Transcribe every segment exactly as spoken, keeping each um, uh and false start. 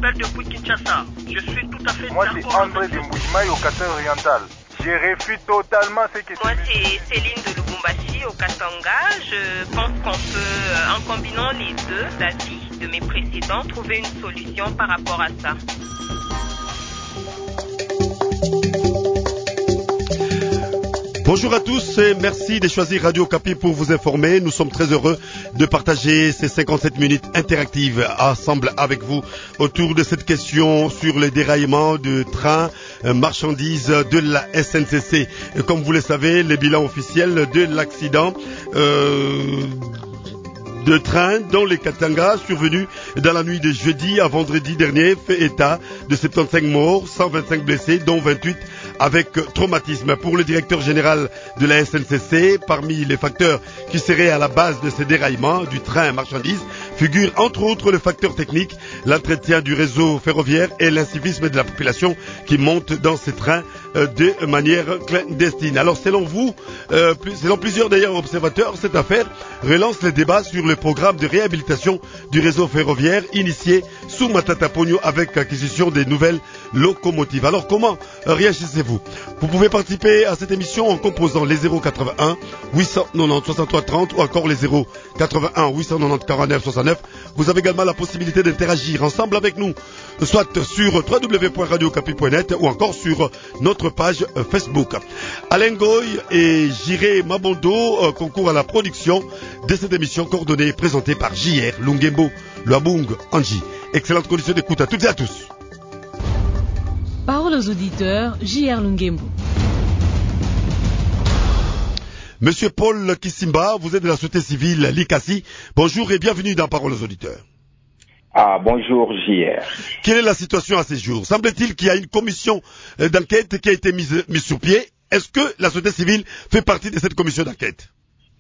appelle depuis Kinshasa. Je suis tout à fait Moi, d'accord. c'est André de Mboujimaï au Qatar oriental. Je refuse totalement ce que tu Moi, dis. c'est Céline de Lubumbashi au Katanga. Je pense qu'on peut, en combinant les deux avis de mes précédents, trouver une solution par rapport à ça. Bonjour à tous et merci de choisir Radio Okapi pour vous informer. Nous sommes très heureux de partager ces cinquante-sept minutes interactives ensemble avec vous autour de cette question sur les déraillements de trains euh, marchandises de la S N C C. Et comme vous le savez, le bilan officiel de l'accident euh, de train dans les Katanga survenu dans la nuit de jeudi à vendredi dernier fait état de soixante-quinze morts, cent vingt-cinq blessés, dont vingt-huit avec traumatisme. Pour le directeur général de la S N C C, parmi les facteurs qui seraient à la base de ces déraillements du train marchandises figurent entre autres le facteur technique, l'entretien du réseau ferroviaire et l'incivisme de la population qui monte dans ces trains euh, de manière clandestine. Alors selon vous, euh, selon plusieurs d'ailleurs observateurs, cette affaire relance les débats sur le programme de réhabilitation du réseau ferroviaire initié sous Matata Ponyo avec l'acquisition des nouvelles locomotives. Alors comment réagissez-vous? Vous pouvez participer à cette émission en composant les zéro quatre-vingt-un huit cent quatre-vingt-dix soixante-trois trente ou encore les zéro quatre-vingt-un huit cent quatre-vingt-dix quarante-neuf soixante-neuf. Vous avez également la possibilité d'interagir ensemble avec nous, soit sur w w w point radio okapi point net ou encore sur notre page Facebook. Alain Goy et Jiré Mabondo euh, concourent à la production de cette émission coordonnée et présentée par J R Lungembo Luabung Anji. Excellente condition d'écoute à toutes et à tous. Parole aux auditeurs, J R Lungembo. Monsieur Paul Kissimba, vous êtes de la société civile Likasi. Bonjour et bienvenue dans Parole aux auditeurs. Ah, bonjour J R. Quelle est la situation à ces jours? Semble-t-il qu'il y a une commission d'enquête qui a été mise, mise sur pied. Est-ce que la société civile fait partie de cette commission d'enquête?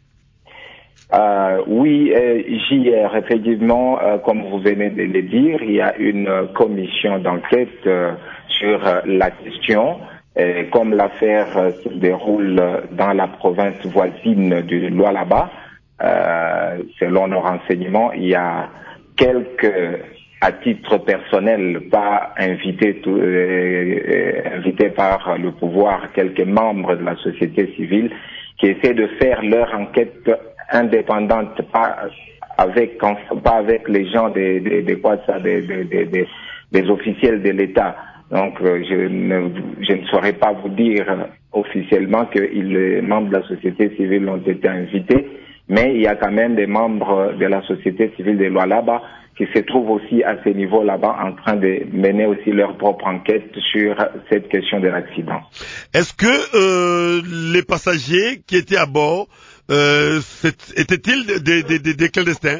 Euh, oui, euh, J R, effectivement, euh, comme vous venez de le dire, il y a une euh, commission d'enquête euh, sur euh, la question. Et comme l'affaire euh, se déroule dans la province voisine du Lualaba, euh, selon nos renseignements, il y a quelques, à titre personnel, pas invités, tout, euh, euh, invités par le pouvoir, quelques membres de la société civile qui essaient de faire leur enquête indépendante, pas avec, pas avec les gens des, des, des, quoi, ça, des, des, des, des officiels de l'État. Donc, euh, je, ne, je ne saurais pas vous dire officiellement que les membres de la société civile ont été invités, mais il y a quand même des membres de la société civile de Lualaba qui se trouvent aussi à ce niveau là-bas en train de mener aussi leur propre enquête sur cette question de l'accident. Est-ce que euh, les passagers qui étaient à bord euh, étaient-ils des, des, des, des clandestins?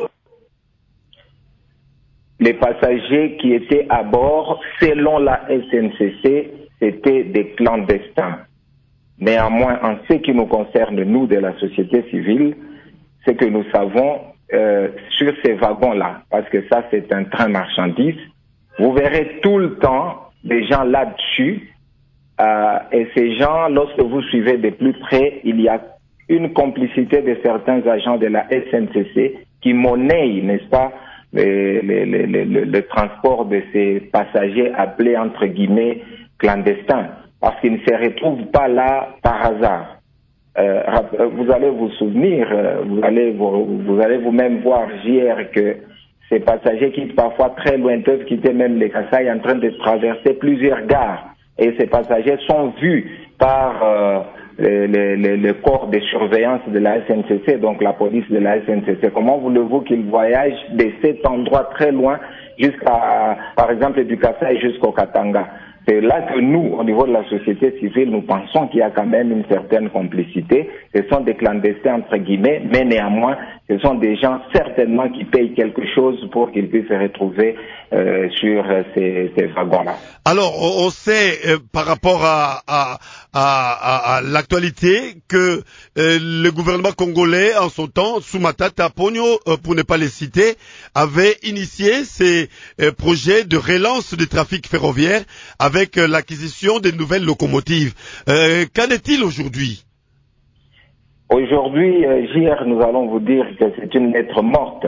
Les passagers qui étaient à bord, selon la S N C C, c'était des clandestins. Néanmoins, en ce qui nous concerne, nous, de la société civile, c'est que nous savons, euh, sur ces wagons-là, parce que ça, c'est un train marchandise, vous verrez tout le temps des gens là-dessus, euh, et ces gens, lorsque vous suivez de plus près, il y a une complicité de certains agents de la S N C C qui monnaient, n'est-ce pas, Le, le, le, le, le transport de ces passagers appelés entre guillemets clandestins, parce qu'ils ne se retrouvent pas là par hasard. Euh, vous allez vous souvenir, vous allez vous, vous allez vous-même voir hier que ces passagers quittent parfois très loin, peuvent quitter même les Kasaï en train de traverser plusieurs gares, et ces passagers sont vus par euh, Le, le, le corps de surveillance de la S N C C, donc la police de la S N C C. Comment voulez-vous qu'ils voyagent de cet endroit très loin jusqu'à, par exemple, du Kasaï jusqu'au Katanga? C'est là que nous, au niveau de la société civile, nous pensons qu'il y a quand même une certaine complicité. Ce sont des clandestins, entre guillemets, mais néanmoins, ce sont des gens certainement qui payent quelque chose pour qu'ils puissent se retrouver euh, sur ces, ces wagons-là. Alors, on sait euh, par rapport à, à, à, à l'actualité que euh, le gouvernement congolais, en son temps, sous Matata Ponyo, euh, pour ne pas les citer, avait initié ces euh, projets de relance du trafic ferroviaire avec euh, l'acquisition des nouvelles locomotives. Euh, qu'en est-il aujourd'hui? Aujourd'hui, euh, J R, nous allons vous dire que c'est une lettre morte,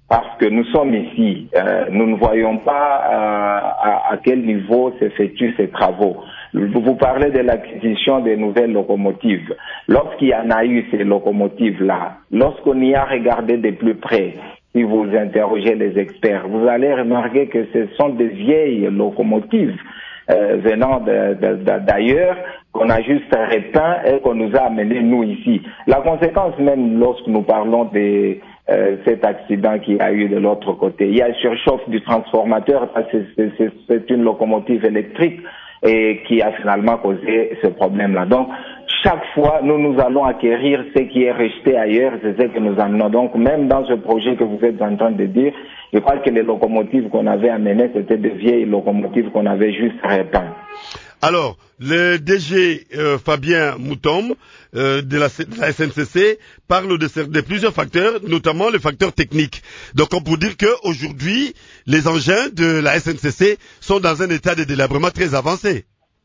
parce que nous sommes ici. Euh, nous ne voyons pas euh, à, à quel niveau s'effectuent ces travaux. Vous parlez de l'acquisition des nouvelles locomotives. Lorsqu'il y en a eu ces locomotives-là, lorsqu'on y a regardé de plus près, si vous interrogez les experts, vous allez remarquer que ce sont des vieilles locomotives euh, venant de, de, de, d'ailleurs, qu'on a juste repeint et qu'on nous a amené nous ici. La conséquence même lorsque nous parlons de euh, cet accident qu'il y a eu de l'autre côté, il y a surchauffe du transformateur, c'est, c'est, c'est, c'est une locomotive électrique et qui a finalement causé ce problème-là. Donc, chaque fois, nous, nous allons acquérir ce qui est rejeté ailleurs, c'est ce que nous amenons. Donc, même dans ce projet que vous êtes en train de dire, je crois que les locomotives qu'on avait amenées, c'était de vieilles locomotives qu'on avait juste repeintes. Alors, le D G euh, Fabien Moutom euh, de, la, de la S N C C parle de, de plusieurs facteurs, notamment le facteur technique. Donc, on peut dire qu'aujourd'hui, les engins de la S N C C sont dans un état de délabrement très avancé.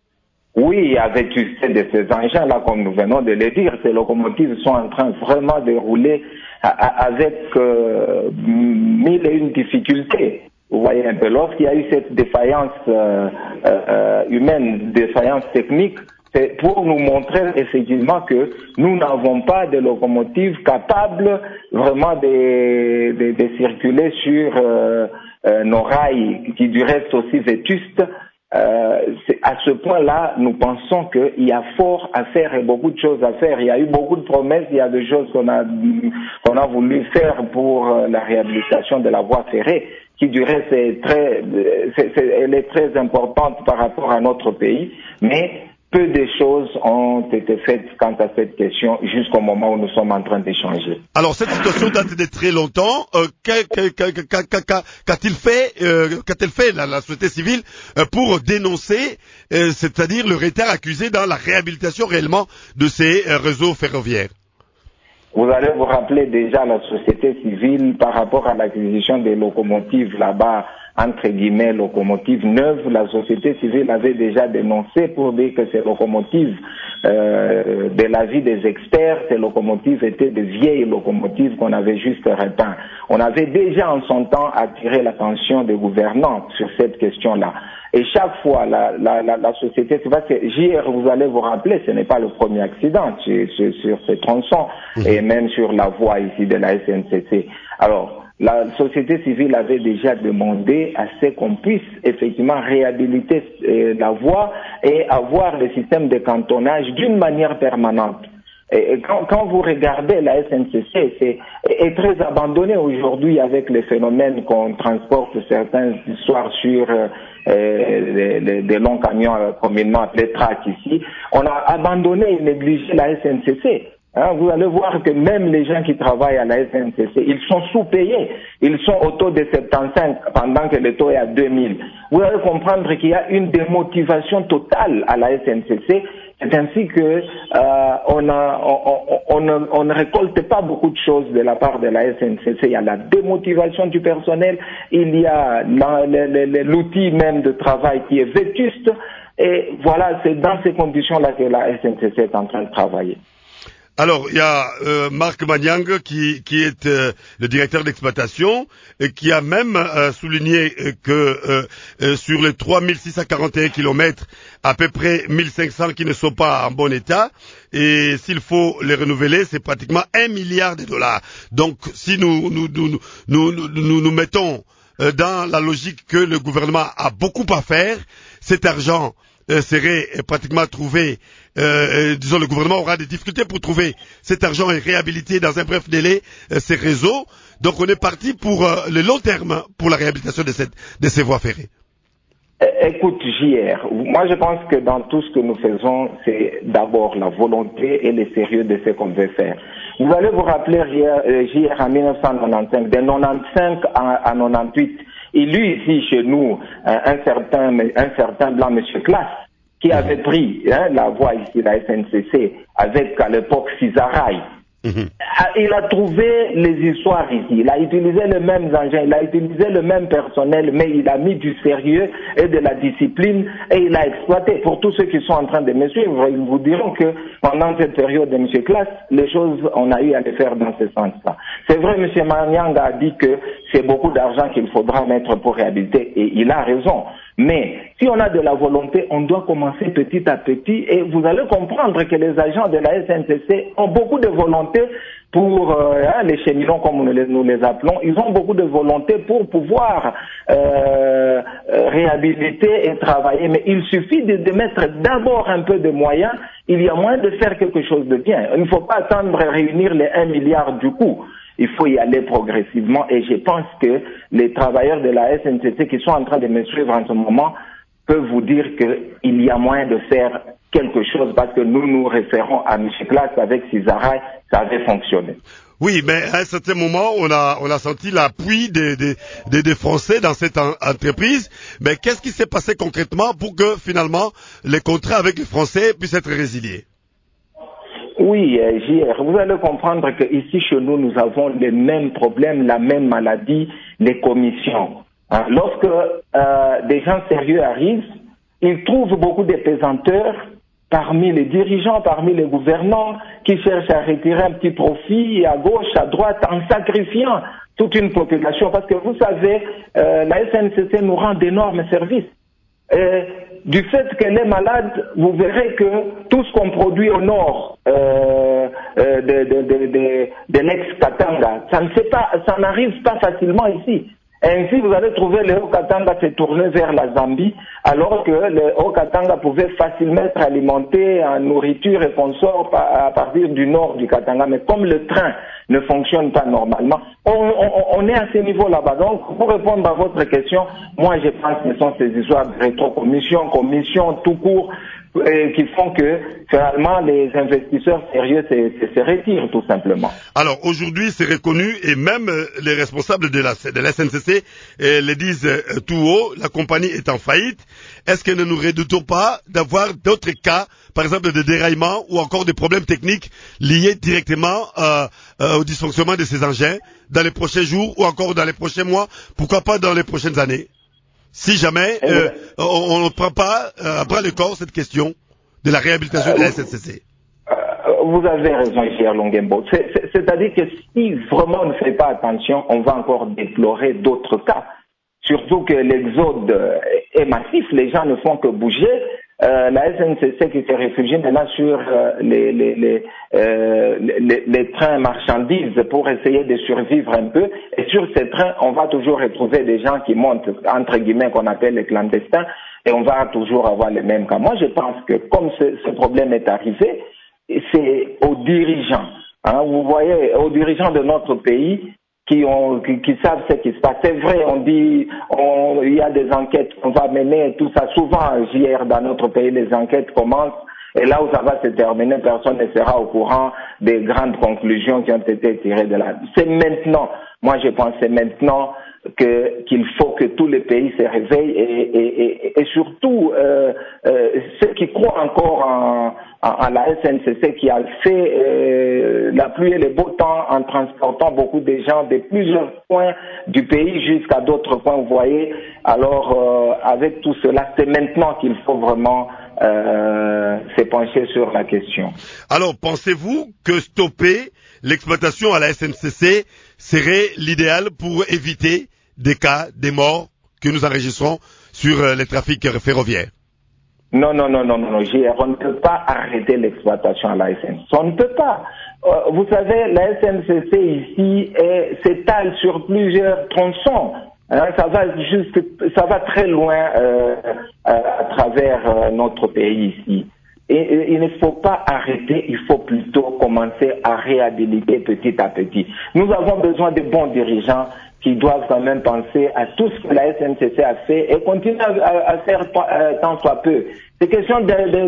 Oui, avec tu sais, de ces engins-là, comme nous venons de le dire, ces locomotives sont en train vraiment de rouler à, à, avec euh, mille et une difficultés. Vous voyez un peu, lorsqu'il y a eu cette défaillance euh, euh, humaine, défaillance technique, c'est pour nous montrer effectivement que nous n'avons pas de locomotives capables vraiment de, de, de circuler sur euh, euh, nos rails, qui du reste aussi vétustes. Euh, c'est, à ce point-là, nous pensons qu'il y a fort à faire et beaucoup de choses à faire. Il y a eu beaucoup de promesses, il y a des choses qu'on a, qu'on a voulu faire pour euh, la réhabilitation de la voie ferrée, qui du reste est très, c'est, c'est, elle est très importante par rapport à notre pays, mais peu de choses ont été faites quant à cette question jusqu'au moment où nous sommes en train d'échanger. Alors, cette situation date de très longtemps. Euh, qu'a-t-il fait, euh, qu'a-t-elle fait la, la société civile euh, pour dénoncer, euh, c'est-à-dire le retard accusé dans la réhabilitation réellement de ces euh, réseaux ferroviaires? Vous allez vous rappeler déjà la société civile par rapport à l'acquisition des locomotives là-bas, entre guillemets, locomotives neuves. La société civile avait déjà dénoncé pour dire que ces locomotives, euh, de l'avis des experts, ces locomotives étaient de vieilles locomotives qu'on avait juste repeintes. On avait déjà en son temps attiré l'attention des gouvernants sur cette question-là. Et chaque fois, la, la, la, la société, c'est parce que hier, vous allez vous rappeler, ce n'est pas le premier accident sur, sur, sur ces tronçons mmh. et même sur la voie ici de la S N C C. Alors, la société civile avait déjà demandé à ce qu'on puisse effectivement réhabiliter euh, la voie et avoir le système de cantonnage d'une manière permanente. Et quand, quand vous regardez la S N C C, c'est est très abandonné aujourd'hui avec les phénomènes qu'on transporte certains soirs sur euh, les, les, des longs camions euh, communément appelés tracks ici. On a abandonné et négligé la S N C C. Hein, vous allez voir que même les gens qui travaillent à la S N C C, ils sont sous-payés. Ils sont au taux de soixante-quinze pendant que le taux est à deux mille. Vous allez comprendre qu'il y a une démotivation totale à la S N C C. C'est ainsi que euh, on, a, on, on, on, on ne récolte pas beaucoup de choses de la part de la S N C C. Il y a la démotivation du personnel, il y a la, la, la, l'outil même de travail qui est vétuste. Et voilà, c'est dans ces conditions-là que la S N C C est en train de travailler. Alors, il y a euh, Marc Manyang qui, qui est euh, le directeur d'exploitation et qui a même euh, souligné euh, que euh, euh, sur les trois mille six cent quarante et un kilomètres, à peu près mille cinq cents qui ne sont pas en bon état, et s'il faut les renouveler, c'est pratiquement un milliard de dollars. Donc, si nous nous nous nous nous, nous, nous mettons euh, dans la logique que le gouvernement a beaucoup à faire, cet argent Euh, serait euh, pratiquement trouvé, euh, euh, disons le gouvernement aura des difficultés pour trouver cet argent et réhabiliter dans un bref délai euh, ces réseaux. Donc on est parti pour euh, le long terme pour la réhabilitation de, cette, de ces voies ferrées. Écoute, J R, moi je pense que dans tout ce que nous faisons, c'est d'abord la volonté et le sérieux de ce qu'on veut faire. Vous allez vous rappeler, J R, en mille neuf cent quatre-vingt-quinze, de quatre-vingt-quinze à, à quatre-vingt-dix-huit, il y eut ici chez nous un, un certain un certain blanc monsieur Classe qui avait pris hein, la voie ici, la S N C C, avec à l'époque Cisarail. Mmh. Il a trouvé les histoires ici, il a utilisé les mêmes engins, il a utilisé le même personnel, mais il a mis du sérieux et de la discipline et il a exploité. Pour tous ceux qui sont en train de me suivre, ils vous diront que pendant cette période de M. Classe, les choses, on a eu à les faire dans ce sens-là. C'est vrai, M. Manyanga a dit que c'est beaucoup d'argent qu'il faudra mettre pour réhabiliter et il a raison. Mais si on a de la volonté, on doit commencer petit à petit et vous allez comprendre que les agents de la S N C C ont beaucoup de volonté pour euh, hein, les cheminots comme nous les, nous les appelons, ils ont beaucoup de volonté pour pouvoir euh, réhabiliter et travailler. Mais il suffit de, de mettre d'abord un peu de moyens, il y a moyen de faire quelque chose de bien. Il ne faut pas attendre à réunir les un milliard du coup. Il faut y aller progressivement et je pense que les travailleurs de la S N C C qui sont en train de me suivre en ce moment peuvent vous dire qu'il y a moyen de faire quelque chose parce que nous nous référons à M. Classe avec Cizaray, ça avait fonctionné. Oui, mais à un certain moment, on a, on a senti l'appui des, des, des, des Français dans cette en, entreprise. Mais qu'est-ce qui s'est passé concrètement pour que finalement les contrats avec les Français puissent être résiliés? Oui, euh, J R, vous allez comprendre qu'ici chez nous, nous avons les mêmes problèmes, la même maladie, les commissions. Hein, lorsque euh, des gens sérieux arrivent, ils trouvent beaucoup d'épesanteurs parmi les dirigeants, parmi les gouvernants, qui cherchent à retirer un petit profit à gauche, à droite, en sacrifiant toute une population. Parce que vous savez, euh, la S N C C nous rend d'énormes services. Et du fait qu'elle est malade, vous verrez que tout ce qu'on produit au nord euh, euh, de, de, de, de, de l'ex-Katanga, ça ne fait pas, ça n'arrive pas facilement ici. Et ainsi, vous allez trouver le Haut-Katanga se tourner vers la Zambie, alors que le Haut-Katanga pouvait facilement être alimenté en nourriture et consorts à partir du nord du Katanga. Mais comme le train ne fonctionne pas normalement, on, on, on est à ce niveau là-bas. Donc, pour répondre à votre question, moi, je pense que ce sont ces histoires de rétrocommission, commission, tout court, et qui font que finalement les investisseurs sérieux se, se, se retirent tout simplement. Alors aujourd'hui c'est reconnu et même euh, les responsables de la, de la S N C C euh, le disent euh, tout haut, la compagnie est en faillite. Est-ce que ne nous redoutons pas d'avoir d'autres cas, par exemple de déraillement ou encore des problèmes techniques liés directement euh, euh, au dysfonctionnement de ces engins dans les prochains jours ou encore dans les prochains mois, pourquoi pas dans les prochaines années? Si jamais euh, on ne prend pas euh, à bras le corps cette question de la réhabilitation euh, de la S N C C. Euh, vous avez raison, J R Longembo. C'est-à-dire que si vraiment on ne fait pas attention, on va encore déplorer d'autres cas. Surtout que l'exode est massif, les gens ne font que bouger. Euh, la S N C C qui se réfugie maintenant sur euh, les, les, les, euh, les, les trains marchandises pour essayer de survivre un peu. Et sur ces trains, on va toujours retrouver des gens qui montent, entre guillemets, qu'on appelle les clandestins, et on va toujours avoir les mêmes cas. Moi, je pense que comme ce, ce problème est arrivé, c'est aux dirigeants, hein, vous voyez, aux dirigeants de notre pays, qui ont, qui, qui savent ce qui se passe. C'est vrai, on dit, on, il y a des enquêtes qu'on va mener, tout ça. Souvent, J R, dans notre pays, les enquêtes commencent, et là où ça va se terminer, personne ne sera au courant des grandes conclusions qui ont été tirées de là. C'est maintenant, moi je pense, c'est maintenant que qu'il faut que tous les pays se réveillent et, et, et, et surtout euh, euh, ceux qui croient encore en, en, en la S N C C qui a fait euh, la pluie et le beau temps en transportant beaucoup de gens de plusieurs points du pays jusqu'à d'autres points, vous voyez. Alors euh, avec tout cela, c'est maintenant qu'il faut vraiment euh, se pencher sur la question. Alors pensez-vous que stopper l'exploitation à la S N C C serait l'idéal pour éviter des cas, des morts que nous enregistrons sur euh, les trafics ferroviaires? Non, non, non, non, non, J R, on ne peut pas arrêter l'exploitation à la S N C C. On ne peut pas. Euh, vous savez, la S N C C ici s'étale sur plusieurs tronçons. Hein, ça va jusque, ça va très loin euh, à, à travers euh, notre pays ici. Et, et il ne faut pas arrêter, il faut plutôt commencer à réhabiliter petit à petit. Nous avons besoin de bons dirigeants qui doivent quand même penser à tout ce que la S N C C a fait et continuer à, à, à faire euh, tant soit peu. C'est question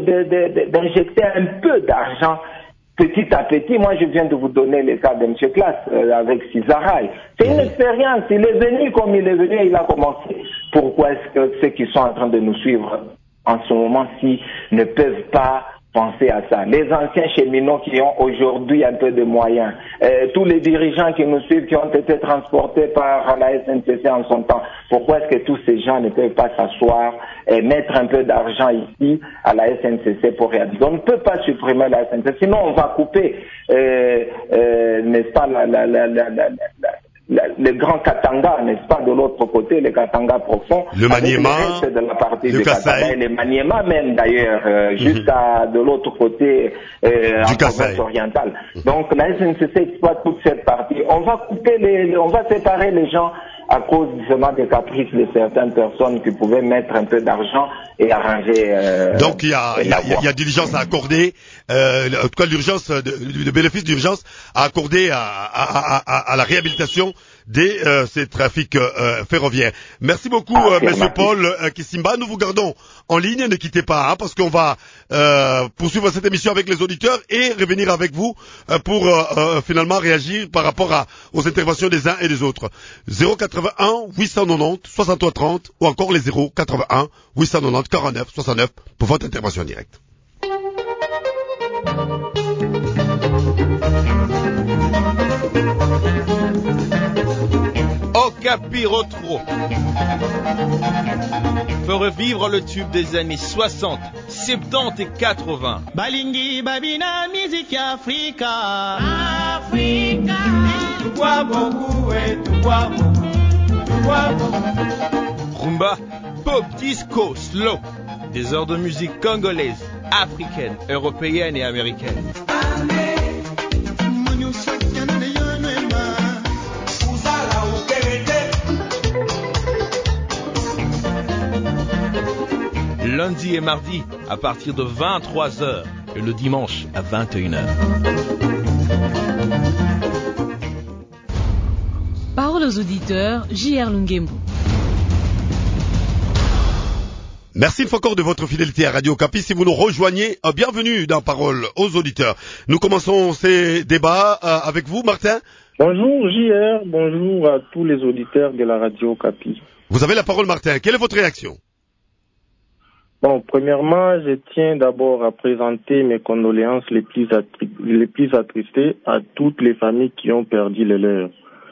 d'injecter un peu d'argent petit à petit. Moi, je viens de vous donner le cas de M. Classe euh, avec Cizaray. C'est une expérience. Il est venu comme il est venu et il a commencé. Pourquoi est-ce que ceux qui sont en train de nous suivre en ce moment-ci ne peuvent pas penser à ça. Les anciens cheminots qui ont aujourd'hui un peu de moyens, euh, tous les dirigeants qui nous suivent, qui ont été transportés par la S N C C en son temps, pourquoi est-ce que tous ces gens ne peuvent pas s'asseoir et mettre un peu d'argent ici à la S N C C pour réaliser? On ne peut pas supprimer la S N C C, sinon on va couper, euh, euh, n'est-ce pas, la, la, la, la, la, la le grand Katanga, n'est-ce pas, de l'autre côté, le Katanga profond, le Maniema, le de la partie le du Katanga, et le Maniema même d'ailleurs, euh, mm-hmm. jusqu'à de l'autre côté, euh, en province orientale. Mm-hmm. Donc la S N C C exploite toute cette partie. On va couper les, on va séparer les gens à cause justement des caprices de certaines personnes qui pouvaient mettre un peu d'argent et arranger. Euh, Donc il y a, il y a, il y a diligence à accorder, euh, en tout cas l'urgence, le bénéfice d'urgence à accorder à, à, à, à la réhabilitation des euh, ces trafics euh, ferroviaires. Merci beaucoup, ah, euh, Monsieur Paul euh, Kisimba. Nous vous gardons en ligne, ne quittez pas, hein, parce qu'on va euh, poursuivre cette émission avec les auditeurs et revenir avec vous euh, pour euh, euh, finalement réagir par rapport à, aux interventions des uns et des autres. zéro quatre-vingt-un huit cent quatre-vingt-dix soixante-trois trente ou encore les zéro quatre-vingt-un huit cent quatre-vingt-dix quarante-neuf soixante-neuf pour votre intervention directe. Okapi Retro peut revivre le tube des années soixante, soixante-dix et quatre-vingts. Balingi babina musique Africa. Africa. Tu bois beaucoup et tu bois beaucoup. Tu bois beaucoup. Rumba, pop, disco, slow. Des heures de musique congolaise, africaine, européenne et américaine. Lundi et mardi à partir de vingt-trois heures et le dimanche à vingt et une heures. Parole aux auditeurs, J R Lungembo. Merci une fois encore de votre fidélité à Radio Okapi. Si vous nous rejoignez, bienvenue dans Parole aux auditeurs. Nous commençons ces débats avec vous, Martin. Bonjour J R, bonjour à tous les auditeurs de la Radio Okapi. Vous avez la parole, Martin. Quelle est votre réaction? Bon, premièrement, je tiens d'abord à présenter mes condoléances les plus, attri- les plus attristées à toutes les familles qui ont perdu les leurs.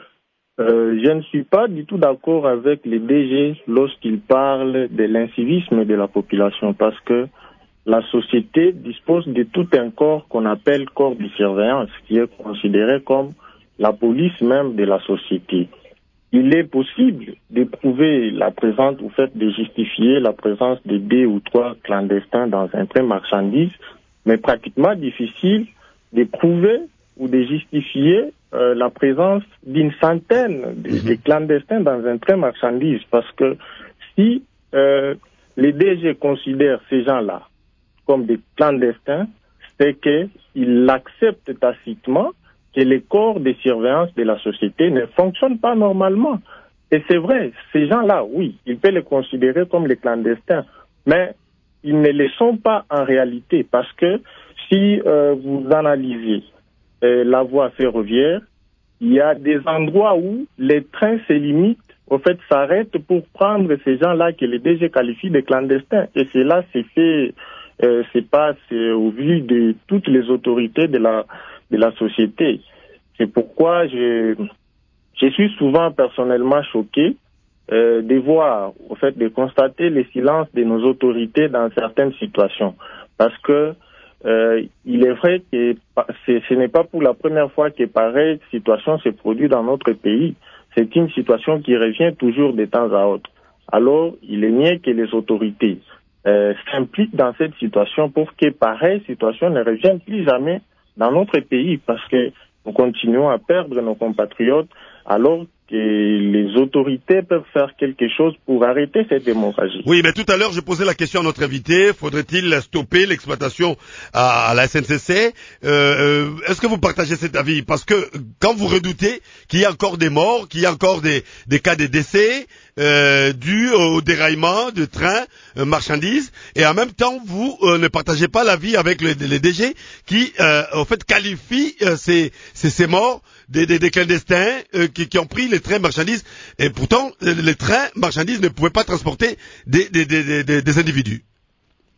Euh, je ne suis pas du tout d'accord avec les D G lorsqu'ils parlent de l'incivisme de la population parce que la société dispose de tout un corps qu'on appelle corps de surveillance qui est considéré comme la police même de la société. Il est possible d'éprouver la présence ou fait de justifier la présence de deux ou trois clandestins dans un train marchandise, mais pratiquement difficile d'éprouver ou de justifier euh, la présence d'une centaine de, de clandestins dans un train marchandise, parce que si euh, les D G considèrent ces gens-là comme des clandestins, c'est qu'ils acceptent tacitement que les corps de surveillance de la société ne fonctionnent pas normalement. Et c'est vrai, ces gens-là, oui, ils peuvent les considérer comme les clandestins, mais ils ne le sont pas en réalité, parce que si euh, vous analysez euh, la voie ferroviaire, il y a des endroits où les trains se limitent, au fait, s'arrêtent pour prendre ces gens-là que les D G qualifient de clandestins. Et cela s'est fait, euh, c'est pas c'est au vu de toutes les autorités de la de la société. C'est pourquoi je, je suis souvent personnellement choqué euh, de voir, au fait, de constater le silence de nos autorités dans certaines situations. Parce que euh, il est vrai que c'est, ce n'est pas pour la première fois que pareille situation se produit dans notre pays. C'est une situation qui revient toujours de temps à autre. Alors, il est mieux que les autorités euh, s'impliquent dans cette situation pour que pareille situation ne revienne plus jamais dans notre pays, parce que nous continuons à perdre nos compatriotes alors que les autorités peuvent faire quelque chose pour arrêter cette hémorragie. Oui, mais tout à l'heure, je posais la question à notre invité, faudrait-il stopper l'exploitation à, à la S N C C? euh, euh, Est-ce que vous partagez cet avis? Parce que quand vous redoutez qu'il y a encore des morts, qu'il y a encore des, des cas de décès euh, dus au déraillement de trains, euh, marchandises, et en même temps, vous euh, ne partagez pas l'avis avec le, les D G qui, euh, en fait, qualifient euh, ces, ces, ces morts des, des, des clandestins euh, qui, qui ont pris les trains marchandises, et pourtant les trains marchandises ne pouvaient pas transporter des, des, des, des, des individus.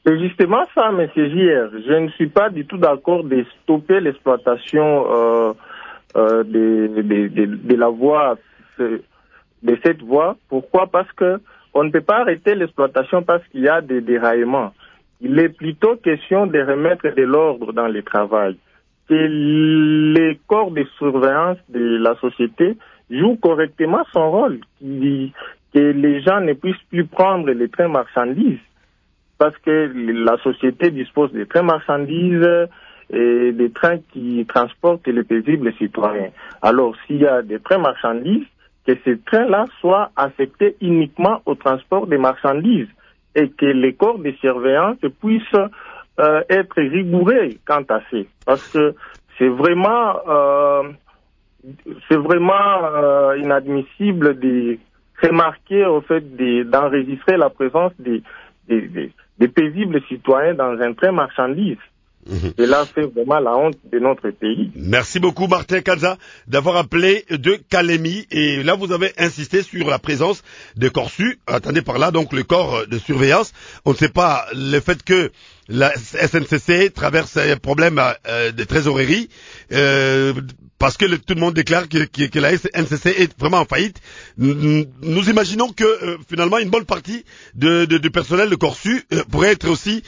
C'est justement ça, M. J R. Je ne suis pas du tout d'accord de stopper l'exploitation euh, euh, de, de, de, de la voie, de cette voie. Pourquoi? Parce que on ne peut pas arrêter l'exploitation parce qu'il y a des déraillements. Il est plutôt question de remettre de l'ordre dans le travail. Que les corps de surveillance de la société jouent correctement son rôle. Que les gens ne puissent plus prendre les trains marchandises. Parce que la société dispose des trains marchandises et des trains qui transportent les paisibles citoyens. Alors, s'il y a des trains marchandises, que ces trains-là soient affectés uniquement au transport des marchandises et que les corps de surveillance puissent euh, être rigoureux quant à ça. Parce que c'est vraiment, euh, c'est vraiment euh, inadmissible de remarquer au fait de, d'enregistrer la présence des, des, des, des paisibles citoyens dans un train marchandise. Mmh. Et là, c'est vraiment la honte de notre pays. Merci beaucoup, Martin Kanza, d'avoir appelé de Kalemi. Et là, vous avez insisté sur la présence de Corsu. Attendez par là, donc, le corps de surveillance. On ne sait pas le fait que la S N C C traverse un problème euh, de trésorerie, euh, parce que le, tout le monde déclare que, que, que la S N C C est vraiment en faillite. Nous, nous imaginons que euh, finalement une bonne partie de, de, du personnel de Corsu euh, pourrait être aussi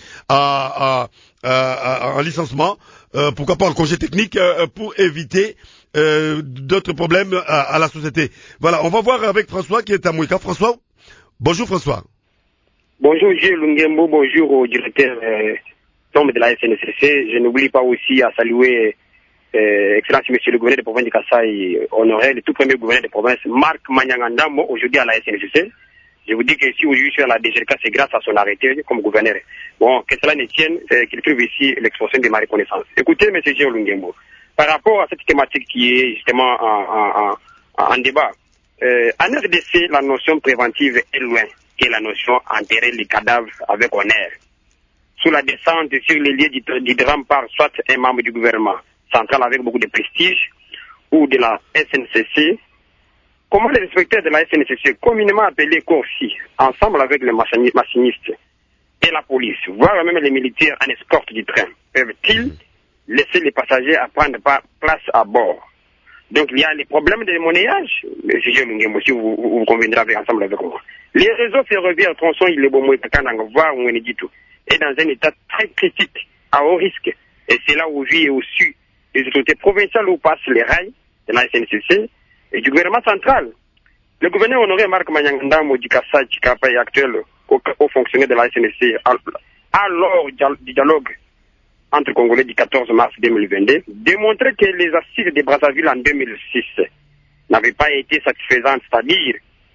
à, à, à, à, en licenciement, euh, pourquoi pas en congé technique, euh, pour éviter euh, d'autres problèmes à, à la société. Voilà, on va voir avec François qui est à Mouika. François, bonjour François. Bonjour Gilles Lungembo, bonjour au directeur euh, de la S N C C. Je n'oublie pas aussi à saluer euh, Excellence Monsieur le gouverneur de province de Kasaï, honoré, le tout premier gouverneur de province, Marc Manyangandamo, aujourd'hui à la S N C C. Je vous dis que si aujourd'hui je suis à la D G R K, c'est grâce à son arrêté comme gouverneur. Bon, que cela ne tienne, euh, qu'il trouve ici l'expression de ma reconnaissance. Écoutez, Monsieur Gilles Lungembo, par rapport à cette thématique qui est justement en, en, en, en débat, euh, en R D C, la notion préventive est loin. Qui est la notion enterrer les cadavres avec honneur. Sous la descente sur les lieux du, du drame par soit un membre du gouvernement central avec beaucoup de prestige ou de la S N C C, comment les inspecteurs de la S N C C, communément appelés Corsi, ensemble avec les machinistes et la police, voire même les militaires en escorte du train, peuvent-ils laisser les passagers à prendre place à bord? Donc il y a les problèmes de monnayage, M. Lungem, si vous, vous, vous conviendrez avec, ensemble avec moi. Les réseaux ferroviaires, tronçons, il est bon, moi, voir où on est dit tout, est dans un état très critique, à haut risque. Et c'est là où vit et au sud les autorités provinciales où passent les rails de la S N C C et du gouvernement central. Le gouverneur honoré Marc Manyangandamo du Kassai, Chikapa et actuel au, au fonctionnaire de la S N C C, à l'heure du dialogue entre Congolais du quatorze mars deux mille vingt-deux, démontrait que les assises de Brazzaville en deux mille six n'avaient pas été satisfaisantes, c'est-à-dire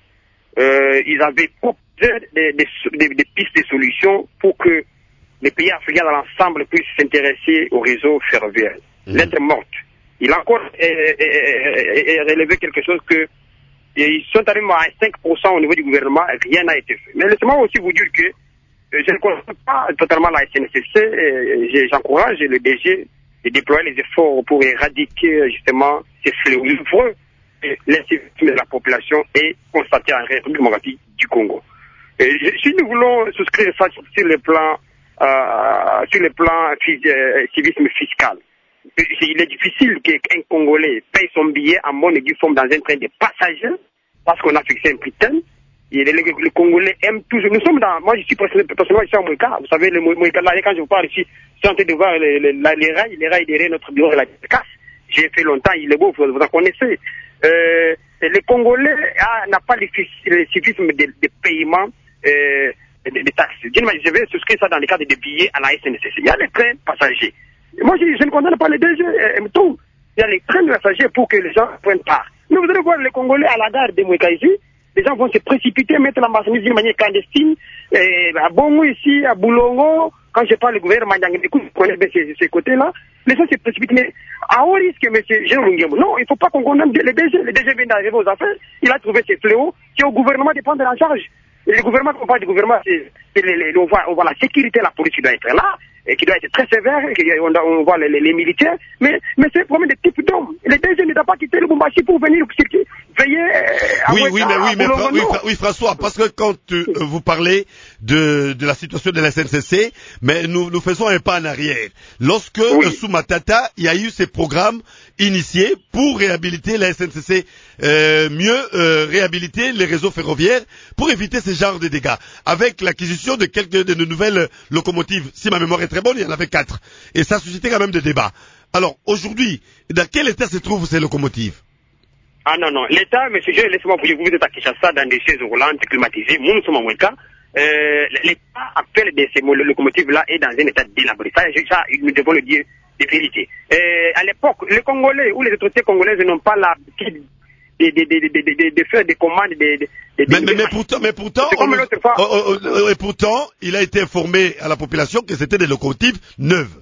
euh, ils avaient proposé des, des, des, des pistes de solutions pour que les pays africains dans l'ensemble puissent s'intéresser au réseau ferroviaire. Mmh. Lettre morte. Il a encore euh, euh, euh, relevé quelque chose que ils sont arrivés à cinq pour cent au niveau du gouvernement, rien n'a été fait. Mais laissez-moi aussi vous dire que je ne connais pas totalement la S N C C, j'encourage le D G de déployer les efforts pour éradiquer justement ces fléaux l'incivisme de la population et constater en République démocratique du Congo. Et si nous voulons souscrire ça sur le plan, euh, sur le plan euh, civisme fiscal, il est difficile qu'un Congolais paye son billet en bonne et due forme dans un train de passagers parce qu'on a fixé un prix tel. Et les, les, les Congolais aiment toujours. Nous sommes dans. Moi, je suis personnellement ici à Mouika. Vous savez, le Mouika, là, quand je vous parle ici, je suis en train de voir les, les, les rails, les rails derrière notre bureau de la casse. J'ai fait longtemps, il est beau, vous, vous en connaissez. Euh, les Congolais n'ont pas le civisme de, de paiement euh, des de taxes. Je vais souscrire ça dans le cadre des billets à la S N C C. Il y a les trains passagers. Et moi, je, je ne condamne pas les D G. Euh, tout. Il y a les trains passagers pour que les gens prennent part. Mais vous allez voir les Congolais à la gare de Mouika ici. Les gens vont se précipiter, mettre la marchandise d'une manière clandestine. Et à Bongo ici, à Boulongo, quand je parle du gouvernement, écoute, vous connaissez bien ces, ces côtés-là, les gens se précipitent. Mais à haut risque, M. Jean Lungemo, non, il ne faut pas qu'on condamne les D G. Les D G viennent d'arriver aux affaires. Il a trouvé ses fléaux. C'est au gouvernement de prendre en charge. Et le gouvernement, quand on parle du gouvernement, c'est, c'est les, les, on, voit, on voit la sécurité, la police qui doit être là, et qui doit être très sévère, et on, on voit les, les, les militaires, mais, mais c'est un problème de type d'homme. Les D G ne doivent pas quitter le Bumbashi pour venir veiller à Oui, oui, mais oui, mais Fra oui, Fra oui, François, parce que quand euh, vous parlez de, de la situation de la S N C C, mais nous, nous faisons un pas en arrière. Lorsque, oui. euh, sous Matata, il y a eu ces programmes initiés pour réhabiliter la S N C C, euh, mieux euh, réhabiliter les réseaux ferroviaires pour éviter ce genre de dégâts. Avec l'acquisition de quelques de, de nouvelles locomotives, si ma mémoire est très bonne, il y en avait quatre. Et ça suscitait quand même des débats. Alors, aujourd'hui, dans quel état se trouvent ces locomotives? Ah non, non. L'État, monsieur, je laisse-moi vous dire, vous êtes à Kinshasa dans des chaises roulantes climatisées. Nous, nous sommes en Ouéka. Euh, L'État actuel de ces locomotives-là est dans un état délabré. Ça, ça, nous devons le dire de vérité. Euh, à l'époque, les Congolais ou les autorités congolaises n'ont pas l'habitude de, de, de, de, de, de faire des commandes. De, de, de, mais, mais, mais pourtant, mais pourtant, on, fois, oh, oh, et pourtant, il a été informé à la population que c'était des locomotives neuves.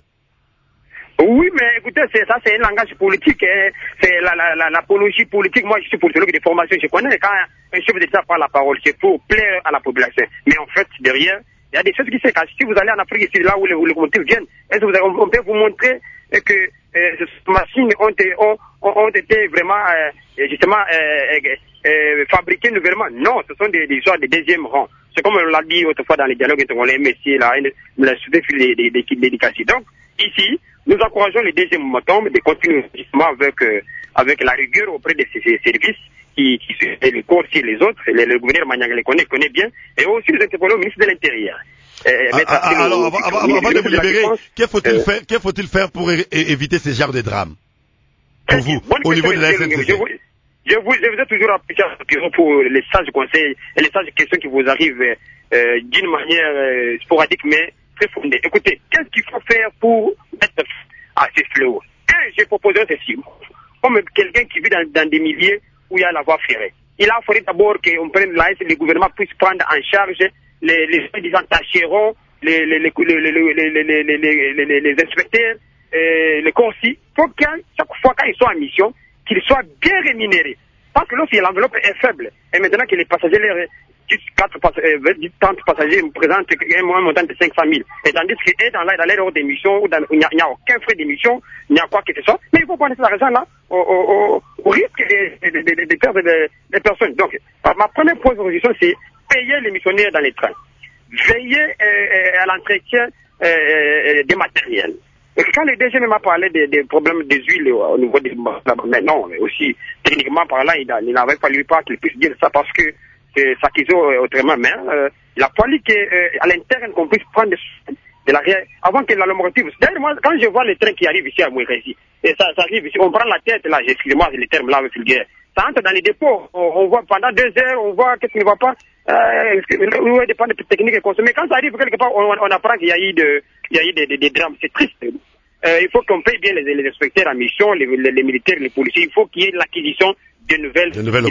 Oui, mais écoutez, ça c'est un langage politique, hein. C'est la, la, la, l'apologie politique. Moi, je suis politologue de formation, je connais. Quand un chef d'État parle la parole, c'est pour plaire à la population. Mais en fait, derrière, il y a des choses qui se cachent. Si vous allez en Afrique, ici, là où les locomotives viennent, est-ce que vous avez, on peut vous montrer que euh, ces machines ont été, ont, ont été vraiment, euh, justement, euh, euh, fabriquées nouvellement? Non, ce sont des, des genres de deuxième rang. C'est comme on l'a dit autrefois dans les dialogues congolais, Messi, là, nous l'a soulevé des, des, des, des dédicaces. Donc, ici, nous encourageons les deuxièmes montants de continuer justement avec, euh, avec la rigueur auprès de ces, ces services qui, qui se les cours sur les autres. Le, le gouverneur Manianga les connaît, connaît bien. Et aussi nous interpellons au ministre de l'Intérieur. Euh, ah, ah, alors, avant, avant, avant, avant de vous libérer, que faut-il euh, faire, que faut-il faire pour é éviter ces genres de drames? Pour vous, au niveau de la S N C C? Je vous, je vous, je vous ai toujours apprécié pour les sages conseils et les sages questions qui vous arrivent euh, d'une manière euh, sporadique, mais très fondée. Écoutez, qu'est-ce qu'il faut faire pour mettre à ces fléaux? Un, j'ai proposé ceci. Comme quelqu'un qui vit dans, dans des milieux où il y a la voie ferrée. Il a fallu d'abord qu'on prenne la S, le gouvernement puisse prendre en charge les, les, les tâcherons, les, les, les, les, les, les, les, les, les, les inspecteurs, euh, les concis. Il faut qu'à chaque fois qu'ils soient en mission, qu'ils soient bien rémunérés. Parce que lorsque l'enveloppe est faible, et maintenant que les passagers, les quatre trente passagers présentent un montant de cinq cent mille. Et tandis que dans l'heure d'émission, où il n'y a, a aucun frais d'émission, il n'y a quoi que ce soit, mais il faut prendre cet argent-là au, au, au risque de, de, de, de perdre des de personnes. Donc, ma première proposition, c'est payer les missionnaires dans les trains. Veiller euh, à l'entretien euh, des matériels. Et quand le D G m'a parlé des, des problèmes des huiles au niveau des... Mais non, mais aussi, techniquement parlant, il, il n'avait fallu pas qu'il puisse dire ça parce que c'est ça qu'ils ont autrement. Mais euh, il a fallu qu'à euh, l'interne, qu'on puisse prendre de, de l'arrière avant que la locomotive... D'ailleurs, moi, quand je vois les trains qui arrivent ici à Mouérési, et ça, ça arrive ici, on prend la tête, là, excusez-moi, les termes là, vulgaires. Ça entre dans les dépôts, on, on voit pendant deux heures, on voit qu'est-ce qui ne va pas, euh, où est dépend des techniques et consommer. Quand ça arrive quelque part, on, on apprend qu'il y a eu de, il y a eu des, des, des drames. C'est triste. Euh, il faut qu'on paye bien les, les inspecteurs en mission, les, les, les militaires, les policiers. Il faut qu'il y ait l'acquisition de nouvelles, de nouvelles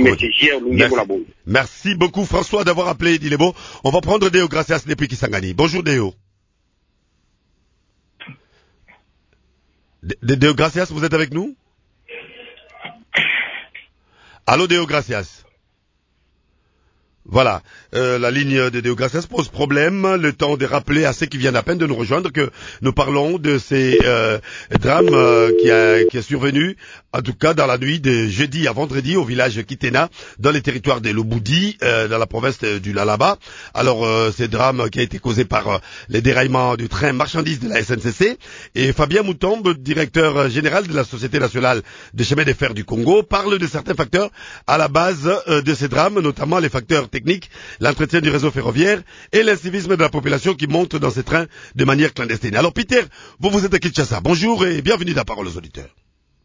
Merci. Merci beaucoup François d'avoir appelé Dilebo. On va prendre Déo Gracias depuis Kisangani. Bonjour Déo. Déo Gracias, vous êtes avec nous? Allô Déo Gracias. Voilà, euh, la ligne de Déo Gracias pose problème. Le temps de rappeler à ceux qui viennent à peine de nous rejoindre que nous parlons de ces euh, drames euh, qui, a, qui est survenu, en tout cas dans la nuit de jeudi à vendredi au village Kitena, dans les territoires de Lobudi, euh, dans la province du Lalaba. Alors, euh, ces drames qui a été causé par euh, les déraillements du train marchandises de la S N C C. Et Fabien Moutombe, directeur général de la Société nationale des chemins de fer du Congo, parle de certains facteurs à la base euh, de ces drames, notamment les facteurs technique, l'entretien du réseau ferroviaire et l'incivisme de la population qui monte dans ces trains de manière clandestine. Alors Peter, vous vous êtes à Kinshasa. Bonjour et bienvenue dans la parole aux auditeurs.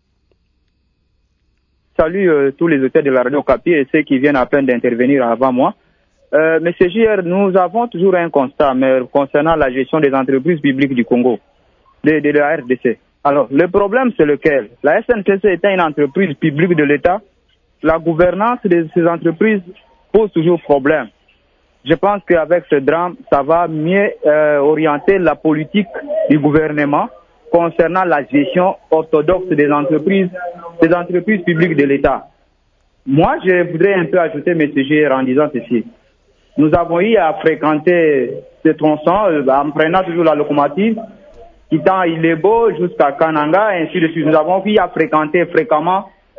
Salut euh, tous les auditeurs de la radio Okapi et ceux qui viennent à peine d'intervenir avant moi. Euh, Monsieur J R, nous avons toujours un constat mais concernant la gestion des entreprises publiques du Congo, de, de la R D C. Alors, le problème c'est lequel? La S N C C étant une entreprise publique de l'État, la gouvernance de ces entreprises pose toujours problème. Je pense qu'avec ce drame, ça va mieux euh, orienter la politique du gouvernement concernant la gestion orthodoxe des entreprises, des entreprises publiques de l'État. Moi, je voudrais un peu ajouter, M. G R, en disant ceci. Nous avons eu à fréquenter ce tronçon euh, en prenant toujours la locomotive, quittant Ilebo jusqu'à Kananga, ainsi de suite. Nous avons eu à fréquenter fréquemment